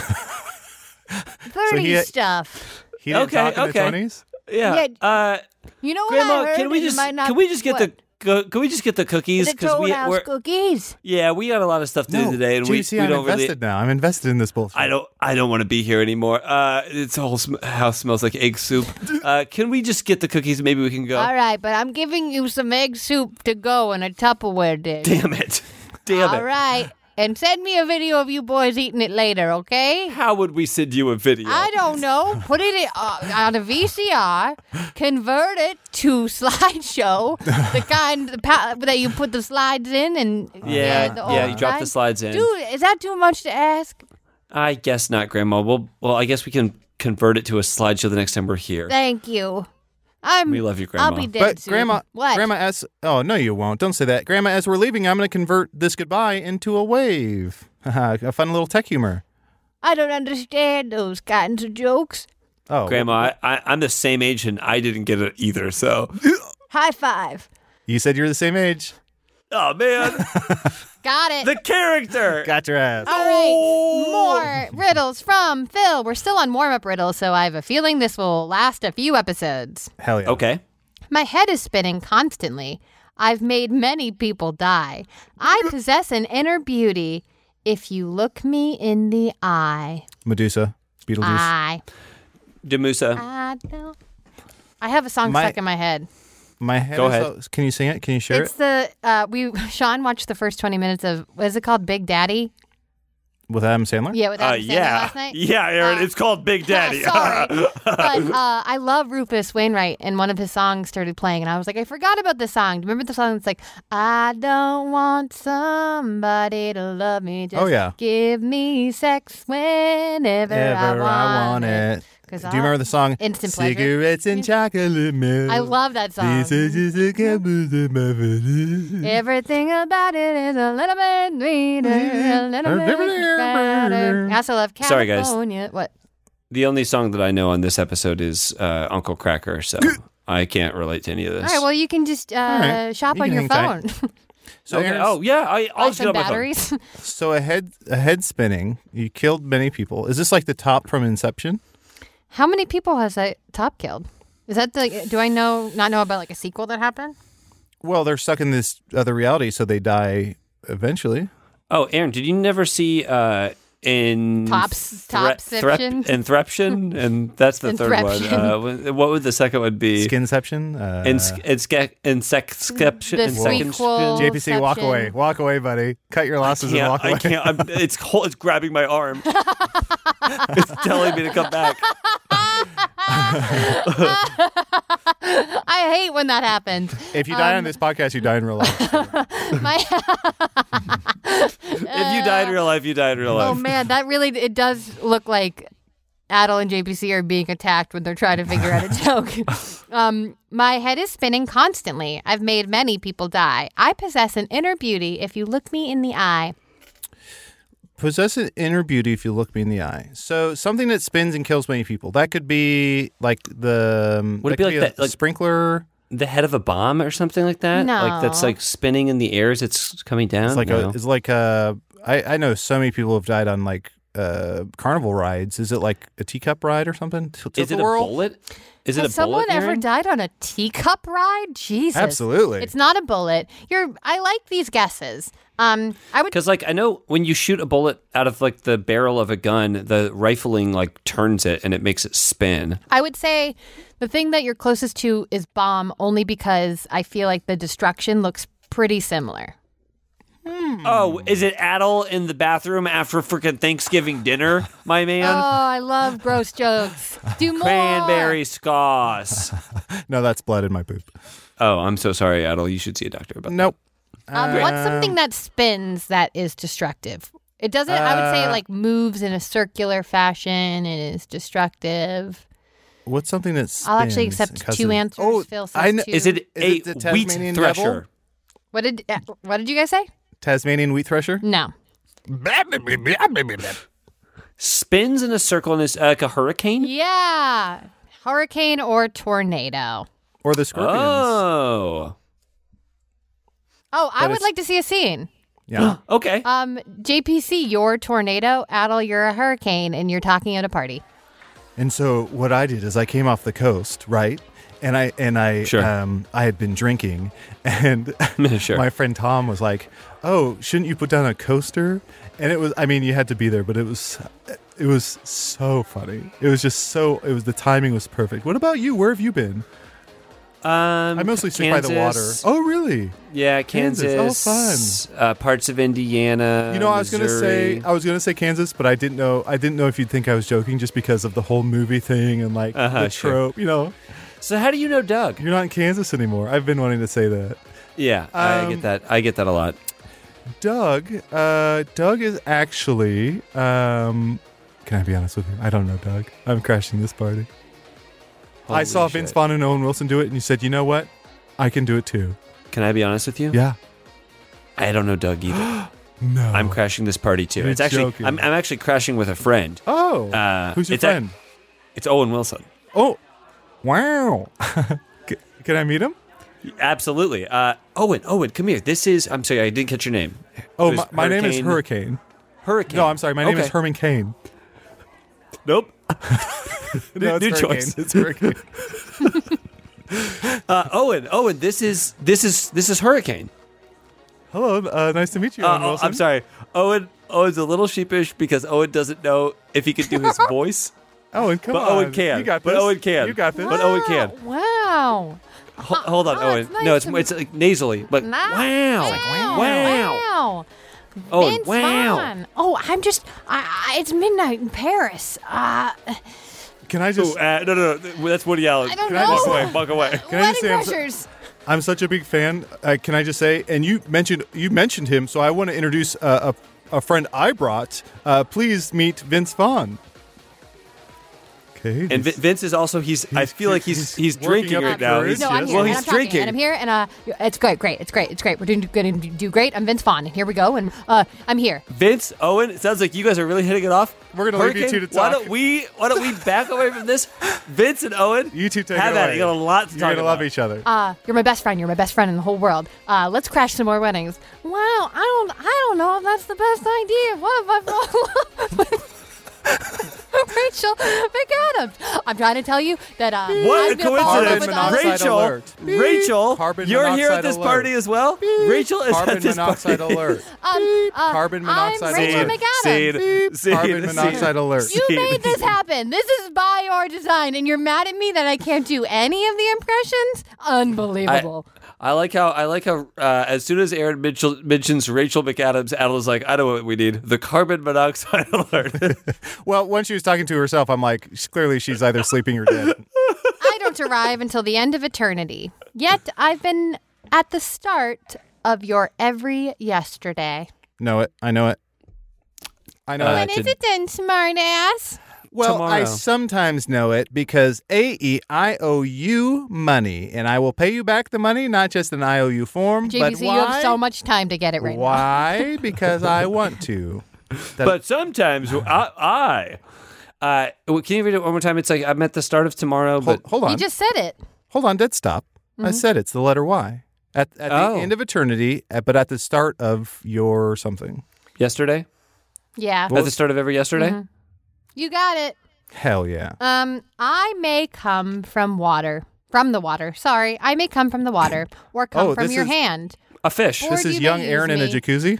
30s stuff. He didn't Okay, talk in okay. the 20s? Yeah. You know what Grandma, I heard? can we You just might not- can we just get what? can we just get the cookies? The Toll House cookies. Yeah, we got a lot of stuff to do today, and GC, we I'm don't invested now. I'm invested in this bullshit. I don't want to be here anymore. It's whole house smells like egg soup. Can we just get the cookies? Maybe we can go. All right, but I'm giving you some egg soup to go in a Tupperware dish. Damn it! Damn All it! right. and send me a video of you boys eating it later, okay? How would we send you a video? I don't know. Put it on a VCR, convert it to slideshow, the kind that you put the slides in, and you drop the slides in. Dude, is that too much to ask? I guess not, Grandma. Well, I guess we can convert it to a slideshow the next time we're here. Thank you. We love you, Grandma. I'll be dead But soon. Grandma, What? Grandma, oh no, you won't. Don't say that, Grandma. As we're leaving, I'm going to convert this goodbye into a wave. A fun little tech humor. I don't understand those kinds of jokes. Oh, Grandma, I'm the same age and I didn't get it either, so. High five. You said you're the same age. Oh, man. Got it. The character. Got your ass. All right, more riddles from Phil. We're still on warm-up riddles, so I have a feeling this will last a few episodes. Hell yeah. Okay. My head is spinning constantly. I've made many people die. I possess an inner beauty. If you look me in the eye, Medusa, Beetlejuice. Demusa. I have a song stuck in my head. My head. Go is ahead. Can you sing it? Can you share It's it Sean watched the first 20 minutes of, what is it called, Big Daddy? with Adam Sandler? Yeah, with Adam Sandler last night. Yeah, Aaron, it's called Big Daddy. Sorry. But I love Rufus Wainwright, and one of his songs started playing, and I was like, I forgot about this song. Do you remember the song that's like, I don't want somebody to love me, just give me sex whenever I want it. Do you remember the song? Instant Pleasure. Cigarettes and chocolate milk. I love that song. This is just a couple of my Everything about it is a little bit sweeter, a little bit better. I also love Sorry, California. guys. What? The only song that I know on this episode is Uncle Cracker, so I can't relate to any of this. All right, well, you can just shop You on can your hang tight. phone. So okay. Aaron's- Oh, yeah. I'll Buy just get some on my phone. batteries. So a head spinning. You killed many people. Is this like the top from Inception? How many people has that top killed? Is that the? Do I not know about like a sequel that happened? Well, they're stuck in this other reality, so they die eventually. Oh, Aaron, did you never see in Topception? Threption? And that's the third one. What would the second one be? Skinception. Insectception. The sequel. JPC, walk Ception. away. Walk away, buddy. Cut your losses and walk away. I can't. It's grabbing my arm. It's telling me to come back. I hate when that happens. If you die on this podcast, you die in real life. If you die in real life, you die in real life. Oh man, that really it does look like Adel and JPC are being attacked when they're trying to figure out a joke. My head is spinning constantly. I've made many people die. I possess an inner beauty. If you look me in the eye. Possess an inner beauty if you look me in the eye. So something that spins and kills many people. That could be like the. Would it be like that? a Like sprinkler? the head of a bomb or something like that? No. Like that's like spinning in the air as it's coming down? It's like No. I know so many people have died on like carnival rides. Is it like a teacup ride or something? Is it a bullet? Is it Has a someone bullet, ever Aaron? died on a teacup ride? Jesus. Absolutely. It's not a bullet. I like these guesses. I would Because like I know when you shoot a bullet out of like the barrel of a gun, the rifling like turns it and it makes it spin. I would say the thing that you're closest to is bomb, only because I feel like the destruction looks pretty similar. Oh, is it Adel in the bathroom after freaking Thanksgiving dinner, my man? Oh, I love gross jokes. Do more. Cranberry sauce. No, that's blood in my poop. Oh, I'm so sorry, Adel. You should see a doctor about that. Nope. What's something that spins that is destructive? It doesn't. I would say it like moves in a circular fashion and is destructive. What's something that spins? I'll actually accept and causes- two answers. Oh, Phil says I know. two. Is it Is a it the wheat Tasmanian thresher? devil? What did you guys say? Tasmanian wheat thresher? No. Spins in a circle and is like a hurricane? Yeah, hurricane or tornado. Or the scorpions? Oh. Oh, I But would it's- like to see a scene. Yeah. Okay. JPC, you're a tornado. Adel, you're a hurricane, and you're talking at a party. And so what I did is I came off the coast, right? And I Sure. I had been drinking, and Sure. my friend Tom was like, "Oh, shouldn't you put down a coaster?" And it was, I mean, you had to be there, but it was so funny. It was just so. It was the timing was perfect. What about you? Where have you been? I mostly stick by the water. Kansas. Oh, really? Yeah, Kansas. Oh, parts of Indiana. You know, I was Missouri. gonna say Kansas, but I didn't know if you'd think I was joking just because of the whole movie thing and like the sure. trope. You know, So how do you know Doug? you're not in Kansas anymore. I've been wanting to say that. Yeah, I get that. I get that a lot. Doug is actually. Can I be honest with you? I don't know Doug. I'm crashing this party. I Holy saw shit. Vince Vaughn and Owen Wilson do it, and you said, "You know what? I can do it too." Can I be honest with you? Yeah. I don't know Doug either. No. I'm crashing this party too. You're It's actually joking. I'm actually crashing with a friend. Oh. Who's your it's friend? It's Owen Wilson. Oh. Wow. Can I meet him? Absolutely. Owen, come here. This is. I'm sorry, I didn't catch your name. Oh, There's my name is Hurricane. Hurricane. No, I'm sorry. My name Okay. is Herman Cain. Nope. No, New it's Hurricane. choice. It's Hurricane. Owen, this is Hurricane. Hello. Nice to meet you, Owen Wilson. I'm sorry. Owen's a little sheepish because Owen doesn't know if he can do his voice. Owen, come But on. Owen can. You got this. But Owen can. You got this. But Owen can. Wow. Hold on, Oh, Owen. it's nice No, to it's like nasally, but Wow. wow. Wow. Owen, Vince wow. Vaughn. Oh, I'm just. It's midnight in Paris. Can I just? No. That's Woody Allen. I don't Can know. Walk away. Can I just Wedding say Crashers. I'm such a big fan. Can I just say? And you mentioned him, so I want to introduce a friend I brought. Please meet Vince Vaughn. Okay. And Vince is also I feel like he's working drinking up right now. courage. No, I'm Yes. here. Well, and he's I'm talking, drinking. and I'm here, and it's great. We're going to do great. I'm Vince Vaughn, and here we go. And I'm here. Vince, Owen, it sounds like you guys are really hitting it off. We're gonna leave you Hurricane, two to talk. Why don't we back away from this? Vince and Owen, You two take have it at away. it. You got a lot to You're talk gonna about. love each other. You're my best friend. You're my best friend in the whole world. Let's crash some more weddings. Wow, I don't know if that's the best idea. What if I Rachel McAdams? I'm trying to tell you that What I'm a gonna fall in love coincidence! with Carbon us. monoxide alert. Rachel, Carbon you're here at monoxide this alert. party as well. Rachel is Carbon at this monoxide party. alert. Carbon monoxide I'm Rachel alert. McAdams. Scene. Carbon monoxide alert. You made this happen. This is by your design, and you're mad at me that I can't do any of the impressions? Unbelievable. I like how as soon as Aaron mentions Rachel McAdams, Adela's like, I know what we need: the carbon monoxide alert. Well, when she was talking to herself, I'm like, clearly she's either sleeping or dead. I don't arrive until the end of eternity. Yet I've been at the start of your every yesterday. Know it. I know it. I know When it. is it then, smartass? Well, I tomorrow. sometimes know it because I owe you money, and I will pay you back the money, not just an IOU form. But JBC, why? you have so much time to get it right now. Why? Because I want to. But sometimes can you read it one more time? It's like I'm at the start of tomorrow, but Hold on. You just said it. Hold on, dead stop. I said it's the letter Y. At the Oh. end of eternity, but at the start of your something. yesterday Yeah. at the start of every yesterday. You got it. Hell yeah. I may come from water. From the water. Sorry. I may come from the water or come Oh, from this your is- hand. A fish. Or- This you is may young use Aaron in a me. jacuzzi.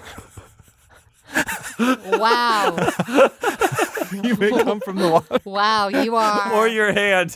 Wow. You may come from the water. Wow, you are. Or your hand.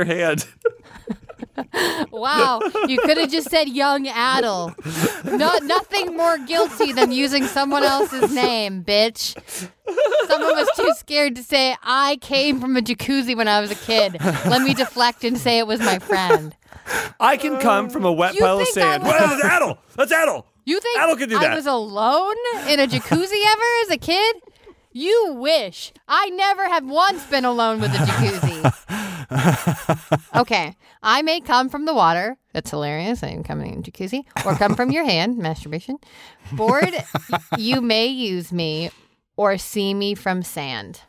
Wow, you could have just said young Adel. Nothing more guilty than using someone else's name, bitch. Someone was too scared to say, I came from a jacuzzi when I was a kid. Let me deflect and say it was my friend. I can come from a wet You pile of think I sand. was- Well, that's Adel. That's Adel. You think Adel can do I that. was alone in a jacuzzi ever as a kid? You wish. I never have once been alone with a jacuzzi. Okay. I may come from the water. That's hilarious. I'm coming in a jacuzzi. Or come from your hand. Masturbation. Bored. You may use me or see me from sand.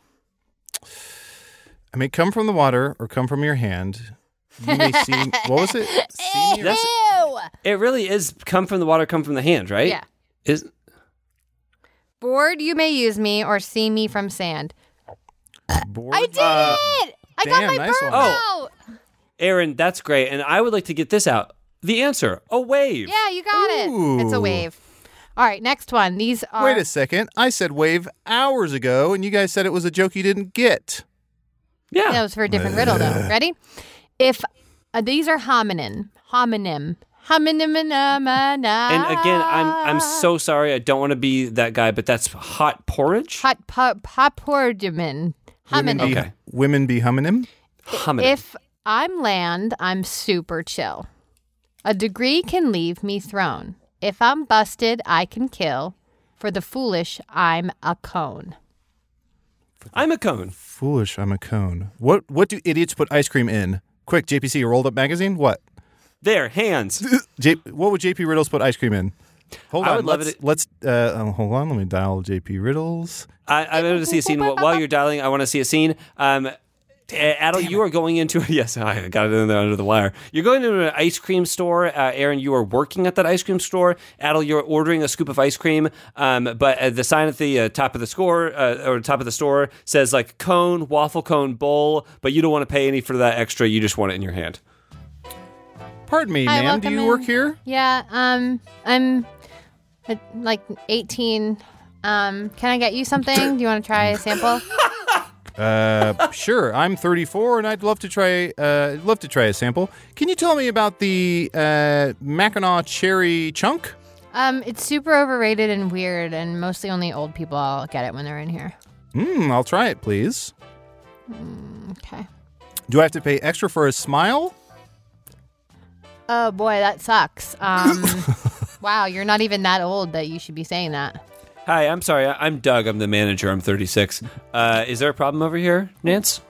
I may come from the water or come from your hand. You may see. What was it? See me or- That's- Ew. It really is come from the water, come from the hand, right? Yeah. Is Bored. You may use me or see me from sand. bored? I did it. I got damn, my nice burp one. out. Aaron, that's great. And I would like to get this out. The answer, a wave. Yeah, you got it. It's a Ooh. wave. All right, next one. These are. Wait a second. I said wave hours ago, and you guys said it was a joke you didn't get. Yeah. That was for a different riddle, though. Ready? If These are homonym. Homonym. And again, I'm so sorry. I don't want to be that guy, but that's hot porridge. Hot porridgeman. Homonym. Okay. Women be homonym? Homonym. If I'm land, I'm super chill. A degree can leave me thrown. If I'm busted, I can kill. For the foolish, I'm a cone. I'm a cone. Foolish, I'm a cone. What do idiots put ice cream in? Quick, JPC, a rolled up magazine? What? There, hands. What would JP Riddles put ice cream in? Hold on. I would love it. Hold on. Let me dial JP Riddles. I want to see a scene. While you're dialing, I want to see a scene. Adel, you are going into yes, I got it in there under the wire. You're going into an ice cream store. Aaron, you are working at that ice cream store. Adel, you're ordering a scoop of ice cream. But the sign at the top of the score or top of the store says like cone, waffle cone, bowl. But you don't want to pay any for that extra. You just want it in your hand. Pardon me, Hi, ma'am. Do welcome you in. work here? Yeah, I'm like 18. Can I get you something? Do you want to try a sample? Sure. I'm 34, and I'd love to try. A sample. Can you tell me about the Mackinac Cherry Chunk? It's super overrated and weird, and mostly only old people get it when they're in here. I'll try it, please. Okay. Do I have to pay extra for a smile? Oh boy, that sucks. Wow, you're not even that old that you should be saying that. Hi, I'm sorry. I'm Doug. I'm the manager. I'm 36. Is there a problem over here, Nance?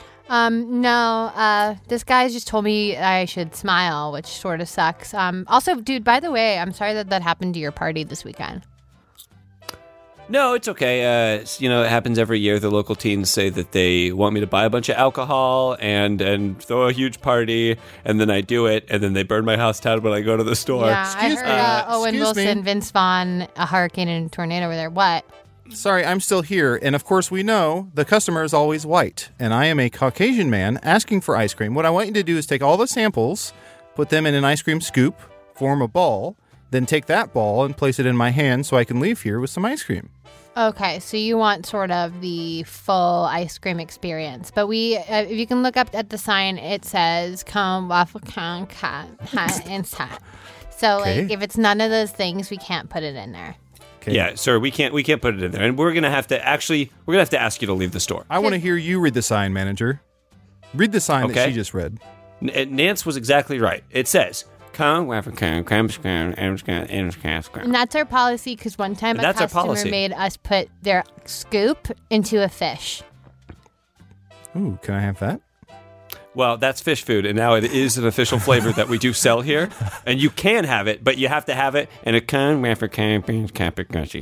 No, this guy's just told me I should smile, which sort of sucks. Also, dude, by the way, I'm sorry that happened to your party this weekend. No, it's okay. It happens every year. The local teens say that they want me to buy a bunch of alcohol and throw a huge party, and then I do it, and then they burn my house down when I go to the store. Yeah, I heard Owen excuse Wilson, me. Vince Vaughn, a hurricane and a tornado over there. What? Sorry, I'm still here. And of course, we know the customer is always white. And I am a Caucasian man asking for ice cream. What I want you to do is take all the samples, put them in an ice cream scoop, form a ball, then take that ball and place it in my hand so I can leave here with some ice cream. Okay, so you want sort of the full ice cream experience. But if you can look up at the sign, it says cone, waffle cone, inside. So Okay. like, if it's none of those things, we can't put it in there. Okay. Yeah, sir, we can't put it in there, and we're gonna have to ask you to leave the store. I want to hear you read the sign, manager. Read the sign that Okay. she just read. Nance was exactly right. It says cone, waffle cone, creme scone, And that's our policy because one time And a that's our customer policy. made us put their scoop into a fish. Ooh, can I have that? Well, that's fish food, and now it is an official flavor that we do sell here, and you can have it, but you have to have it in a cone, waffle cone, beans, cap.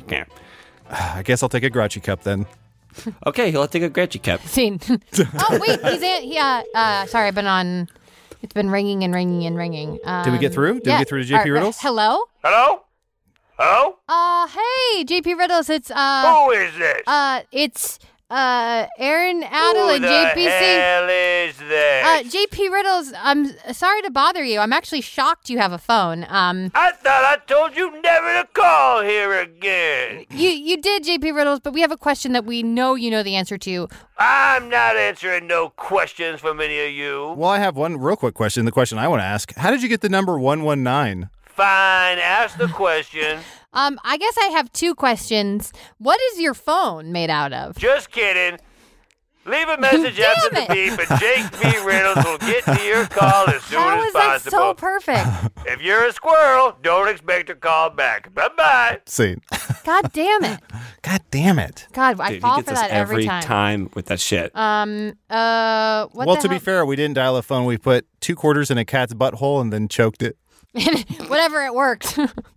I guess I'll take a Grouchy cup then. Okay, he'll take a Gretchen cup. Scene. Oh wait, sorry, I've been on. It's been ringing and ringing and ringing. Did we get through? Did we get through to JP Riddles? Hello. Hello? Hello? Hey, JP Riddles. It's Who is this? it's Aaron Adel Who and the JPC. hell is this? JP Riddles. I'm sorry to bother you. I'm actually shocked you have a phone. I thought I told you never to call here again. You did, JP Riddles, but we have a question that we know you know the answer to. I'm not answering no questions from any of you. Well, I have one real quick question. The question I want to ask: how did you get the number 119? Fine, ask the question. I guess I have two questions. What is your phone made out of? Just kidding. Leave a message Damn after the it. beep, and Jake P. Reynolds will get to your call as soon How as is that possible. so perfect? If you're a squirrel, don't expect a call back. Bye-bye. See, God damn it. God damn it. God, I Dude, fall he for gets us that every every time. with that shit. What Well, the to be hell? fair, we didn't dial a phone. We put 2 quarters in a cat's butthole and then choked it. Whatever, it worked.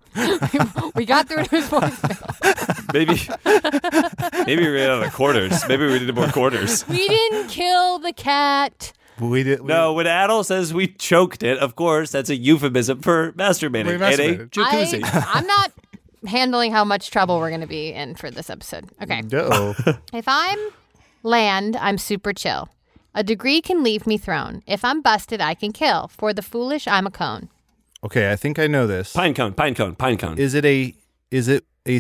We got through to his voicemail. Maybe we ran out of quarters. Maybe we needed more quarters. We didn't kill the cat. We did. No, when Adel says we choked it, of course, that's a euphemism for masturbating We in a masturbated. jacuzzi. I'm not handling how much trouble we're going to be in for this episode. Okay. Uh-oh. If I'm land, I'm super chill. A degree can leave me thrown. If I'm busted, I can kill. For the foolish, I'm a cone. Okay, I think I know this. Pine cone. Is it a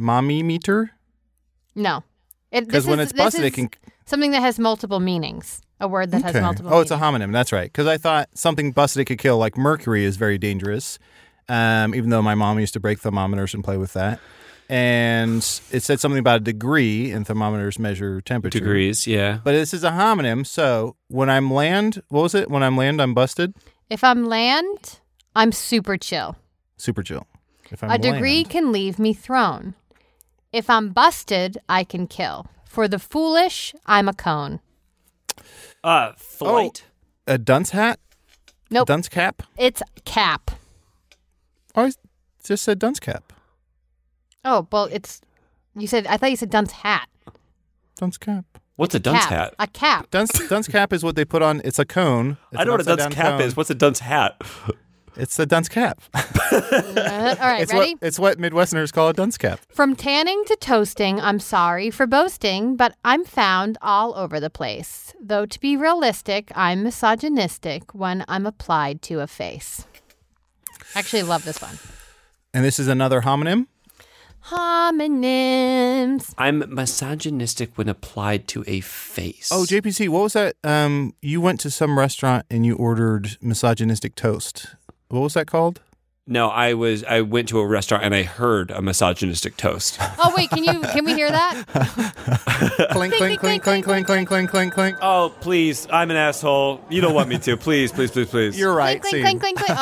thermometer? No. Because when it's busted, it can. something that has multiple meanings. a word that has Okay. multiple Oh, it's a meanings. homonym. That's right. Because I thought something busted could kill, like mercury, is very dangerous. Even though my mom used to break thermometers and play with that. And it said something about a degree, and thermometers measure temperature. Degrees, yeah. But this is a homonym. So when I'm land, what was it? When I'm land, I'm busted. If I'm land, I'm super chill. Super chill. If I'm A degree land. can leave me thrown. If I'm busted, I can kill. For the foolish, I'm a cone. Flight. A dunce hat. Nope. Dunce cap. It's cap. Oh, I just said dunce cap. Oh, well, I thought you said dunce hat. Dunce cap. What's a dunce Cap. hat? A cap. Dunce cap is what they put on. It's a cone. It's I know an what a dunce upside-down cap cone. is. What's a dunce hat? It's a dunce cap. All right, It's ready? it's what Midwesterners call a dunce cap. From tanning to toasting, I'm sorry for boasting, but I'm found all over the place. Though to be realistic, I'm misogynistic when I'm applied to a face. Actually, love this one. And this is another homonym. Homonyms. I'm misogynistic when applied to a face. Oh, JPC, what was that? You went to some restaurant and you ordered misogynistic toast. What was that called? No, I went to a restaurant and I heard a misogynistic toast. Oh wait, can we hear that? Clink, clink, clink, clink, clink, clink, clink, clink, clink. Oh, please, I'm an asshole. You don't want me to. Please, please, please, please. You're right. Clink, see. clink, clink, clink, clink.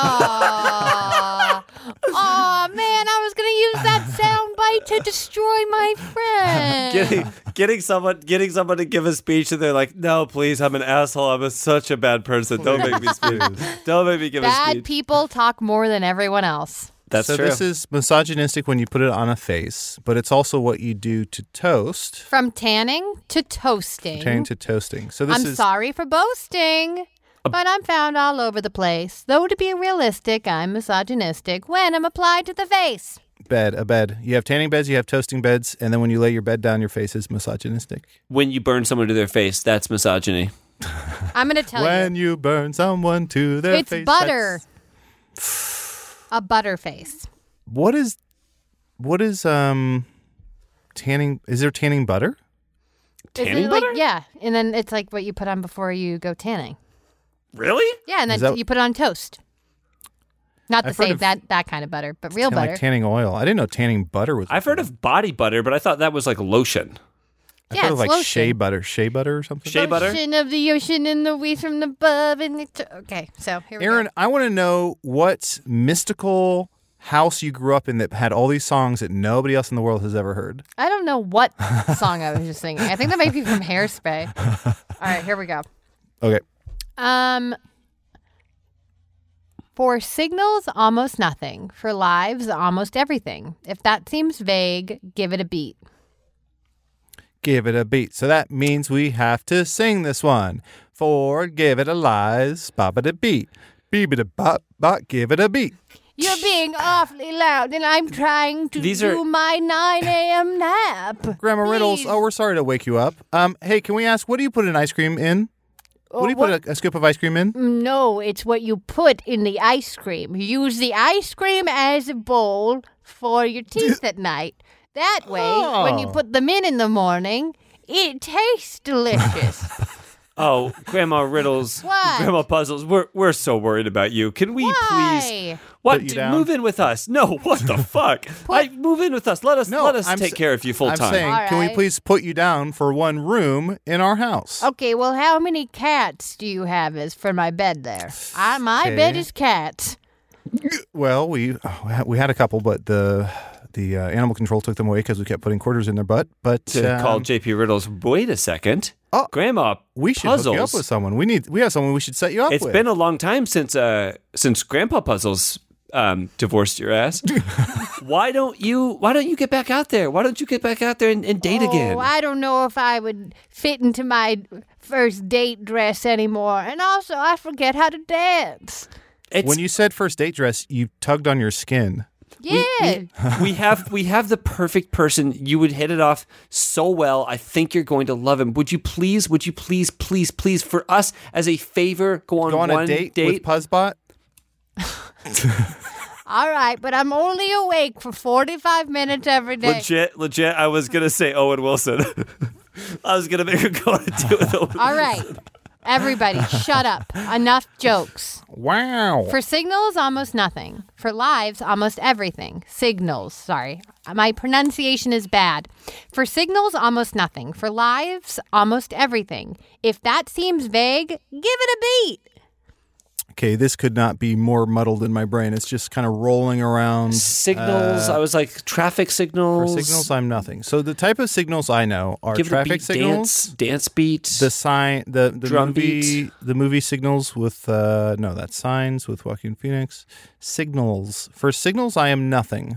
Aw, man, I was gonna use that sound bite to destroy my friend. Getting someone to give a speech and they're like, no, please, I'm an asshole. I'm such a bad person. Don't make me speak. Don't make me give a Bad speech. people talk more than everyone else. That's So true. this is misogynistic when you put it on a face, but it's also what you do to toast. From tanning to toasting. Pertaining to toasting. So this I'm is sorry for boasting, but I'm found all over the place. Though to be realistic, I'm misogynistic when I'm applied to the face. a bed. You have tanning beds, you have toasting beds, and then when you lay your bed down, your face is misogynistic. When you burn someone to their face, that's misogyny. I'm going to tell When you. you burn someone to their It's face. butter. A butter face. What is tanning? Is there tanning butter? Tanning Isn't it butter? Like, yeah, and then it's like what you put on before you go tanning. Really? Yeah, and Is then that- you put it on toast. Not the I've heard same, of- that kind of butter, but real Kinda butter. like tanning oil. I didn't know tanning butter was. I've heard of body butter, but I thought that was like lotion. I've Yeah, heard of it's like lotion. shea butter or something. Shea butter? Ocean of the ocean and the waves from above. Okay, so here we Aaron, go. I want to know what mystical house you grew up in that had all these songs that nobody else in the world has ever heard. I don't know what song I was just singing. I think that might be from Hairspray. All right, here we go. Okay. For signals, almost nothing. For lives, almost everything. If that seems vague, give it a beat. Give it a beat. So that means we have to sing this one. For give it a lies, bop it a beat. Beep it a bop, bop, give it a beat. You're being awfully loud, and I'm trying to These do are- my 9 a.m. nap. Grandma Riddles, Please. oh, we're sorry to wake you up. Hey, can we ask, what do you put an ice cream in? What do you put a scoop of ice cream in? No, it's what you put in the ice cream. You use the ice cream as a bowl for your teeth at night. That way, when you Oh. put them in the morning, it tastes delicious. Oh, Grandma Riddles, What? Grandma Puzzles, we're so worried about you. Can we please? Why? What? Put you down? Move in with us? No. What the fuck? Move in with us. Let us I'm take s- care of you full I'm time. saying, All can we right. please put you down for one room in our house? Okay, well, how many cats do you have as for my bed there? My Okay. bed is cats. Well, we had a couple, but the animal control took them away because we kept putting quarters in their butt. But To call JP Riddles. Wait a second. Oh, Grandma we should Puzzles. hook you up with someone. We have someone we should set you up It's with. been a long time since Grandpa Puzzles divorced your ass. Why don't you get back out there? Why don't you get back out there and date again? Oh, I don't know if I would fit into my first date dress anymore. And also, I forget how to dance. It's, When you said first date dress, you tugged on your skin. Yeah. we have the perfect person. You would hit it off so well. I think you're going to love him. Would you please, for us as a favor, go on Go on one a date with Puzzbot. All right, but I'm only awake for 45 minutes every day. Legit. I was gonna say Owen Wilson. I was gonna make her go on a date with Owen. All right. Everybody, shut up. Enough jokes. Wow. For signals, almost nothing. For lives, almost everything. Signals, sorry. My pronunciation is bad. For signals, almost nothing. For lives, almost everything. If that seems vague, give it a beat. Okay, this could not be more muddled in my brain. It's just kind of rolling around. Signals. I was like traffic For signals. signals, I'm nothing. So the type of signals I know are Give it a traffic beat, signals, dance beat. the sign, the Drum movie, beat. the movie signals with no, that's Signs with Joaquin Phoenix. Signals. For signals, I am nothing.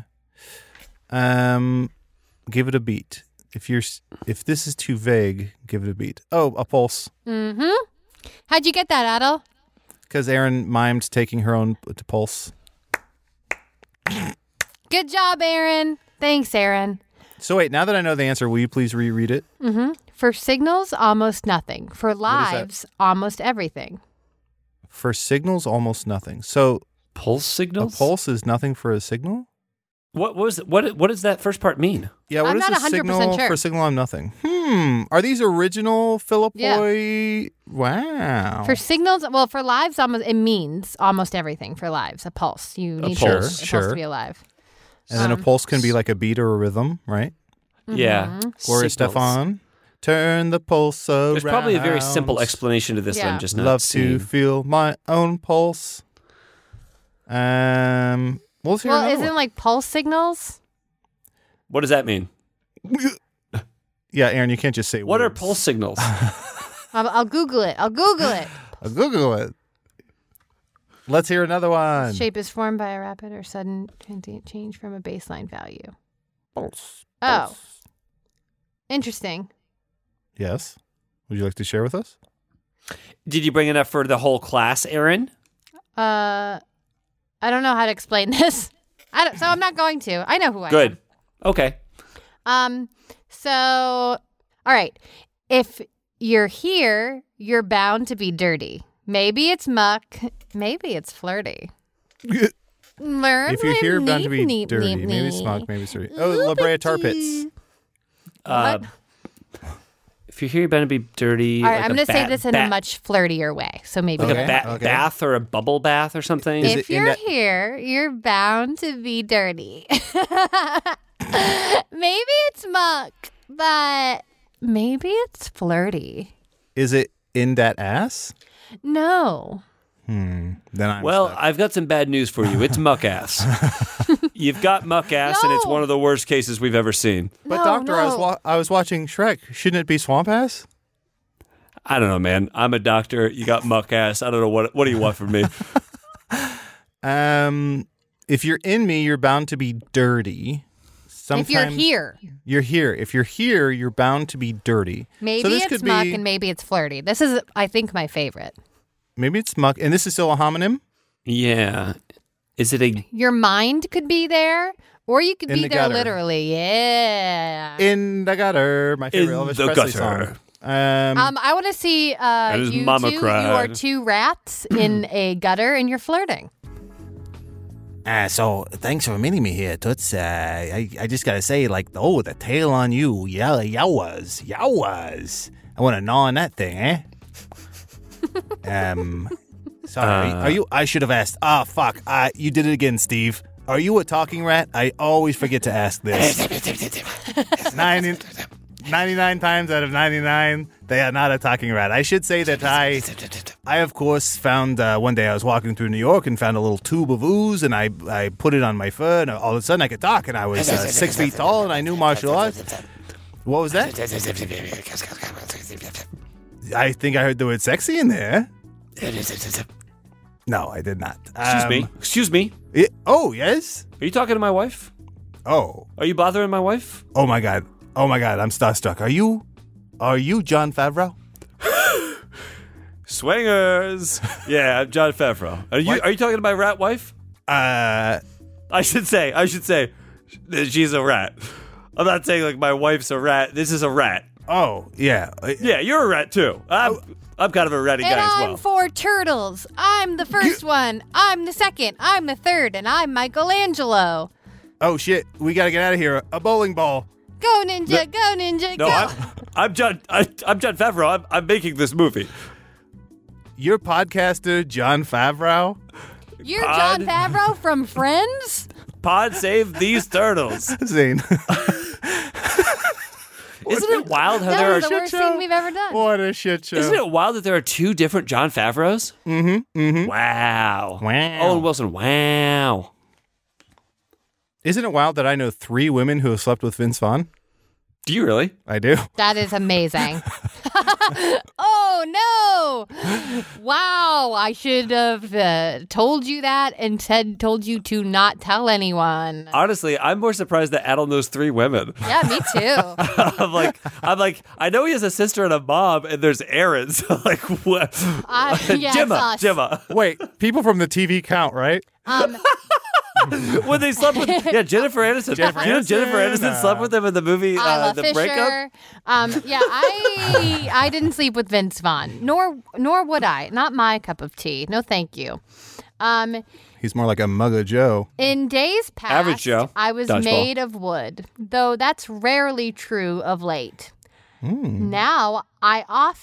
Give it a beat. If this is too vague, give it a beat. Oh, a pulse. Mm-hmm. How'd you get that, Adel? Because Erin mimed taking her own pulse. Good job, Aaron. Thanks, Aaron. So wait, now that I know the answer, will you please reread it? Mm-hmm. For signals, almost nothing. For that? lives, almost everything. For signals, almost nothing. So Pulse signals. a pulse is nothing for a signal? What was what does that first part mean? Yeah, what I'm is not the 100% signal sure. for signal? I'm nothing. Are these original Philippoi? Wow. For signals, well, for lives, it means almost everything for lives. A pulse. You need pulse. a Sure. pulse to be alive. And then a pulse can be like a beat or a rhythm, right? Yeah. Gloria Signals. Stefan, turn the pulse around. There's probably a very simple explanation to this that Yeah. I'm just not Love seeing. to feel my own pulse. Let's hear Well, another isn't one. like pulse signals? What does that mean? Yeah, Aaron, you can't just say What are words. pulse signals? I'll Google it. I'll Google it. I'll Google it. Let's hear another one. Shape is formed by a rapid or sudden transient change from a baseline value. Pulse. Oh. Interesting. Yes. Would you like to share with us? Did you bring it up for the whole class, Aaron? I don't know how to explain this. So I'm not going to. I know who I am. Good. Okay. So, all right. If you're here, you're bound to be dirty. Maybe it's muck. Maybe it's flirty. If you're here, bound to be dirty. Maybe it's smoke, maybe it's dirty. Oh, La Brea Tar Pits. What? If you're here, you're bound to be dirty. All right, like I'm a going to say ba- this in a much flirtier way. So maybe like Okay. a bath or a bubble bath or something. Is if it in you're that- here, you're bound to be dirty. Maybe it's muck, but maybe it's flirty. Is it in that ass? No. Then I'm Well, stuck. I've got some bad news for you. It's muck ass. You've got muck ass, and it's No. one of the worst cases we've ever seen. But No, doctor, no. I was watching Shrek. Shouldn't it be swamp ass? I don't know, man. I'm a doctor. You got muck ass. I don't know what do you want from me. If you're in me, you're bound to be dirty. Sometimes If you're here, you're here. If you're here, you're bound to be dirty. maybe so this it's could muck be, and maybe it's flirty. This is, I think, my favorite. maybe it's muck, and this is still a homonym. Yeah. Is it a Your mind could be there, or you could In be the there gutter. literally. Yeah. In the gutter, my favorite In Elvis the Presley gutter. song. I want to see his you mama two. cried. You are two rats in a gutter, and you're flirting. So thanks for meeting me here, Toots. I just gotta say, like, the tail on you, yowaz. I want to gnaw on that thing, eh? Sorry, are you? I should have asked. Ah, fuck. You did it again, Steve. Are you a talking rat? I always forget to ask this. 99 times out of 99, they are not a talking rat. I should say that I of course, found one day I was walking through New York and found a little tube of ooze, and I put it on my fur, and all of a sudden I could talk, and I was 6 feet tall, and I knew martial arts. What was that? I think I heard the word sexy in there. No, I did not. Excuse me. Oh, yes? Are you talking to my wife? Oh. Are you bothering my wife? Oh, my God. I'm starstruck. Are you Jon Favreau? Swingers. Yeah, I'm Jon Favreau. Are you talking to my rat wife? I should say that she's a rat. I'm not saying like my wife's a rat. This is a rat. Oh, yeah. Yeah, you're a rat too. I'm kind of a ratty And guy as I'm well. 4 turtles. I'm the first one. I'm the second. I'm the third. And I'm Michelangelo. Oh, shit. We got to get out of here. A bowling ball. Go, ninja. Go, ninja. No, go. I'm John Favreau. I'm making this movie. Your podcaster, John Favreau. You're John Favreau from Friends? Pod save these turtles. Zane. Isn't it wild how That there are was the worst thing we've ever done. What a shit show. Isn't it wild that there are 2 different John Favreaus? Mm-hmm. Wow. Wow. Owen Wilson. Wow. Isn't it wild that I know 3 women who have slept with Vince Vaughn? Do you really? I do. That is amazing. Oh, no. Wow. I should have told you that and told you to not tell anyone. Honestly, I'm more surprised that Adel knows 3 women. Yeah, me too. I'm like, I know he has a sister and a mom, and there's Aaron. So like, what? Yeah, it's us. Gemma. Wait, people from the TV count, right? When they slept with Jennifer Aniston. Jennifer You know Jennifer Aniston, Aniston slept with him in the movie Isla The Fisher. Breakup. I didn't sleep with Vince Vaughn, nor would I. Not my cup of tea. No, thank you. He's more like a mug of Joe. In days past, Average Joe. I was Dodgeball. made of wood, though that's rarely true of late. Now I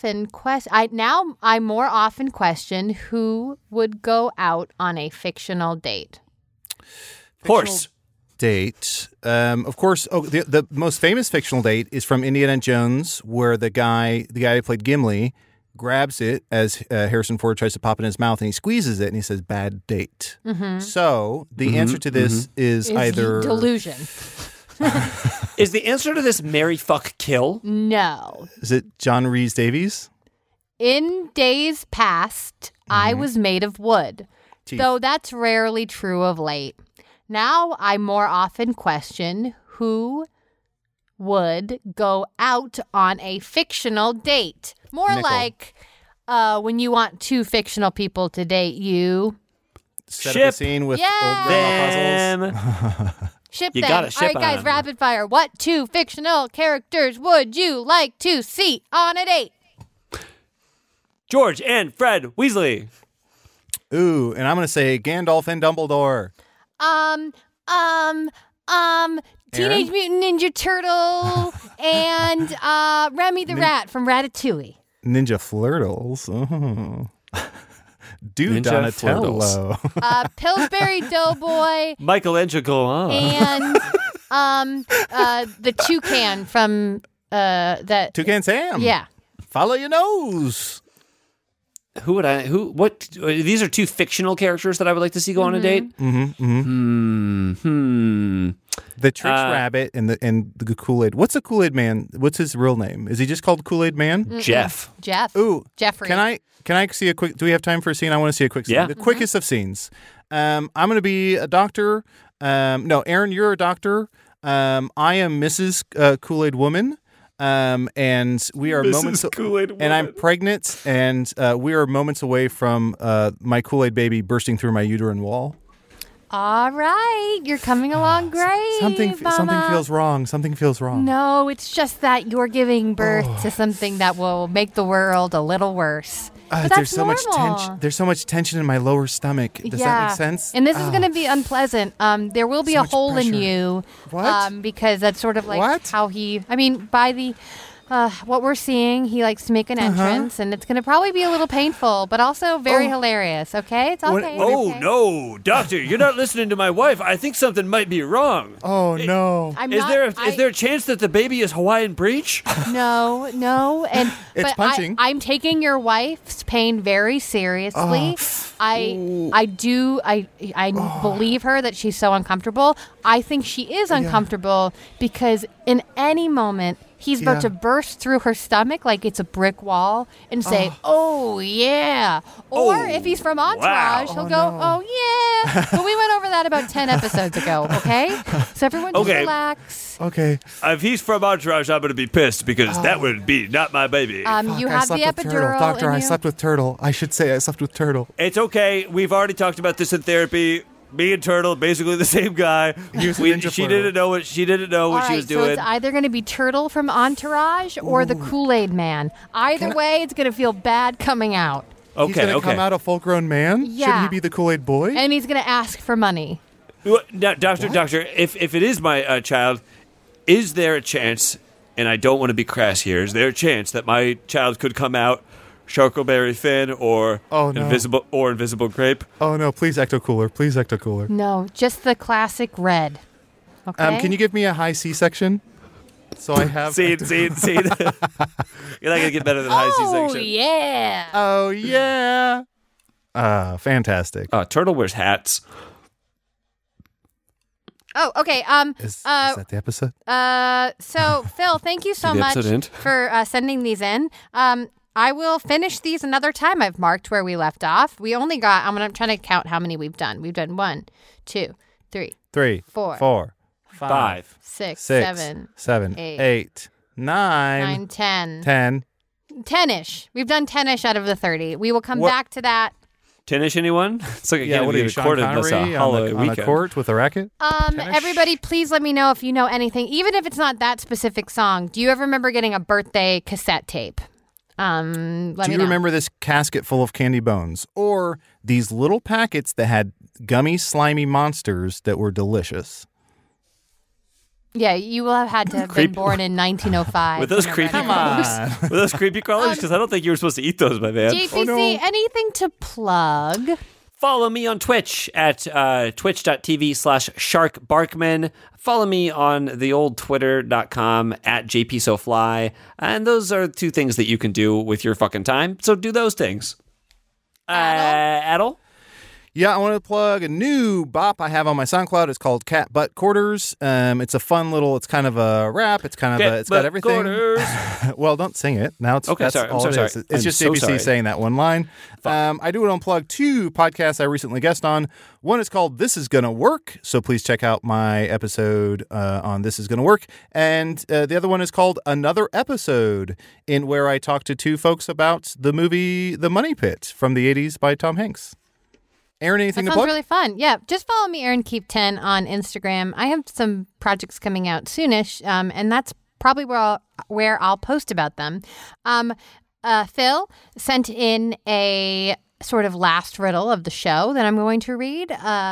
more often question who would go out on a fictional date. Horse. Date. Of course, the most famous fictional date is from Indiana Jones, where the guy who played Gimli grabs it as Harrison Ford tries to pop it in his mouth, and he squeezes it, and he says, "Bad date." So the answer to this is either delusion. Is the answer to this marry, fuck, kill? No. Is it John Rhys Davies? In days past, I was made of wood, Teeth. though that's rarely true of late. Now I more often question who would go out on a fictional date. More Nickel. like when you want 2 fictional people to date you. Set up Ship. a scene with Yeah. old grandma puzzles. Them. Ship You them. gotta ship All right, guys, 'em. rapid fire. What 2 fictional characters would you like to see on a date? George and Fred Weasley. Ooh, and I'm going to say Gandalf and Dumbledore. Teenage Mutant Ninja Turtle and Remy the Rat from Ratatouille. Ninja Flirtles. Oh. Dude Ninja Donatello. Pillsbury Doughboy Michelangelo. and the toucan from that. Toucan Sam. Yeah. Follow your nose. What? These are 2 fictional characters that I would like to see go on a date. The Tricks Rabbit and the Kool-Aid. What's a Kool-Aid man? What's his real name? Is he just called Kool-Aid Man? Jeff. Ooh. Jeffrey. Can I see a quick? Do we have time for a scene? I want to see a quick scene. Yeah. The quickest of scenes. I'm going to be a doctor. No, Aaron, you're a doctor. I am Mrs. Kool-Aid Woman. And we are moments. Kool-Aid Woman. And I'm pregnant, and we are moments away from my Kool-Aid baby bursting through my uterine wall. All right. You're coming along great. Something Mama. feels wrong. Something feels wrong. No, it's just that you're giving birth to something that will make the world a little worse. But that's there's so much normal. tension. There's so much tension in my lower stomach. Does that make sense? And this is going to be unpleasant. There will be So a much hole in pressure. you. What? Because that's sort of like What? how by the what we're seeing, he likes to make an entrance, and it's going to probably be a little painful, but also very hilarious. Okay, it's When- okay. Oh, okay. no, doctor, you're not listening to my wife. I think something might be wrong. Oh no! I'm Is not, there a chance that the baby is Hawaiian breach? No, and It's but punching. I'm taking your wife's pain very seriously. I believe her that she's so uncomfortable. I think she is uncomfortable because in any moment he's about to burst through her stomach like it's a brick wall and say, "Oh yeah," or if he's from Entourage, he'll go, "Oh yeah." But we went over that about 10 episodes ago. Okay, so everyone just Okay. relax. Okay. If he's from Entourage, I'm going to be pissed because that would be not my baby. You Fuck, I have the slept with Turtle. epidural. Doctor, in I you. slept with Turtle. I should say I slept with Turtle. It's okay. We've already talked about this in therapy. Me and Turtle, basically the same guy. He was a ninja she flirter. didn't know what she All was right, doing. so it's either going to be Turtle from Entourage or the Kool-Aid Man. Either way, it's going to feel bad coming out. He's gonna come out a full-grown man. Yeah. Shouldn't he be the Kool-Aid boy? And he's going to ask for money. Now, doctor, if it is my child, is there a chance? And I don't want to be crass here. Is there a chance that my child could come out Charcoberry Fin or Oh, no. Invisible Grape. Oh no, please Ecto Cooler. Please Ecto Cooler. No, just the classic red. Okay. Can you give me a high C section? So I have Seed. You're not gonna get better than high C Oh section. yeah. Oh yeah. Fantastic. Turtle wears hats. Oh, okay. Is that the episode? So Phil, thank you so Did the much episode end? for sending these in. I will finish these another time. I've marked where we left off. I'm trying to count how many we've done. We've done 1, 2, 3, 3, Four. 4, 5. 6, 6, 7, 8, 9, 9, 10. 10. 10-ish. We've done 10-ish out of the 30. We will come back to that. 10-ish, anyone? It's like Yeah, what are you, Sean Connery on a court with a racket? Everybody, please let me know if you know anything, even if it's not that specific song. Do you ever remember getting a birthday cassette tape? Do you know. remember this casket full of candy bones? Or these little packets that had gummy, slimy monsters that were delicious? Yeah, you will have had to have been born in 1905. With those creepy crawlers? With those creepy crawlers? Because I don't think you were supposed to eat those, my man. JPC, anything to plug? Follow me on Twitch at twitch.tv/SharkBarkman. Follow me on the old twitter.com at JPSoFly. And those are 2 things that you can do with your fucking time. So do those things. Adel? Yeah, I want to plug a new bop I have on my SoundCloud. It's called Cat Butt Quarters. It's a fun little, it's kind of a rap. It's kind of it's got everything. Well, don't sing it. Now it's okay, sorry. I'm so sorry. It's just JPC saying that one line. I do want to plug 2 podcasts I recently guest on. One is called This Is Gonna Work. So please check out my episode on This Is Gonna Work. And the other one is called Another Episode, in where I talk to 2 folks about the movie The Money Pit from the 80s by Tom Hanks. Aaron, anything that to plug? sounds really fun. Yeah, just follow me, Aaron Keep 10 on Instagram. I have some projects coming out soonish, and that's probably where I'll post about them. Phil sent in a sort of last riddle of the show that I'm going to read.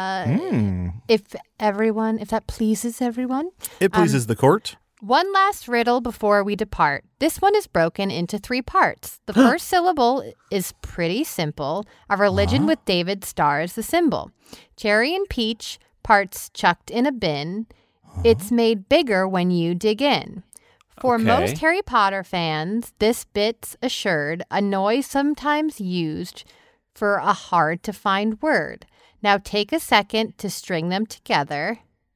If that pleases everyone. It pleases the court. One last riddle before we depart. This one is broken into 3 parts. The first syllable is pretty simple. A religion with David star as the symbol. Cherry and peach, parts chucked in a bin. It's made bigger when you dig in. For most Harry Potter fans, this bit's assured a noise sometimes used for a hard-to-find word. Now take a second to string them together.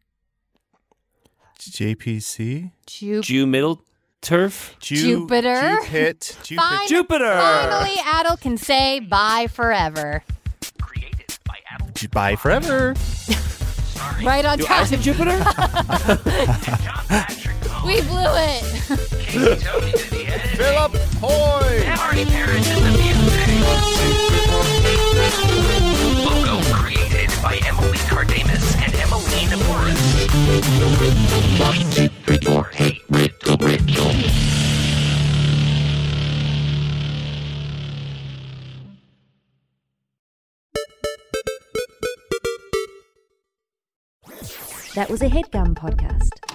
JPC? Jew Middle Turf? Jupiter. Jupiter. Finally, Adel can say bye forever. Created by Adel. Bye forever. Right on Do I time. say Jupiter? John Patrick. We blew it. Casey Tony to the edit. Philip Hoy. Emory Parrish in the music. Logo created by Emily Cardamus and Emmeline Morris. That was a HeadGum podcast.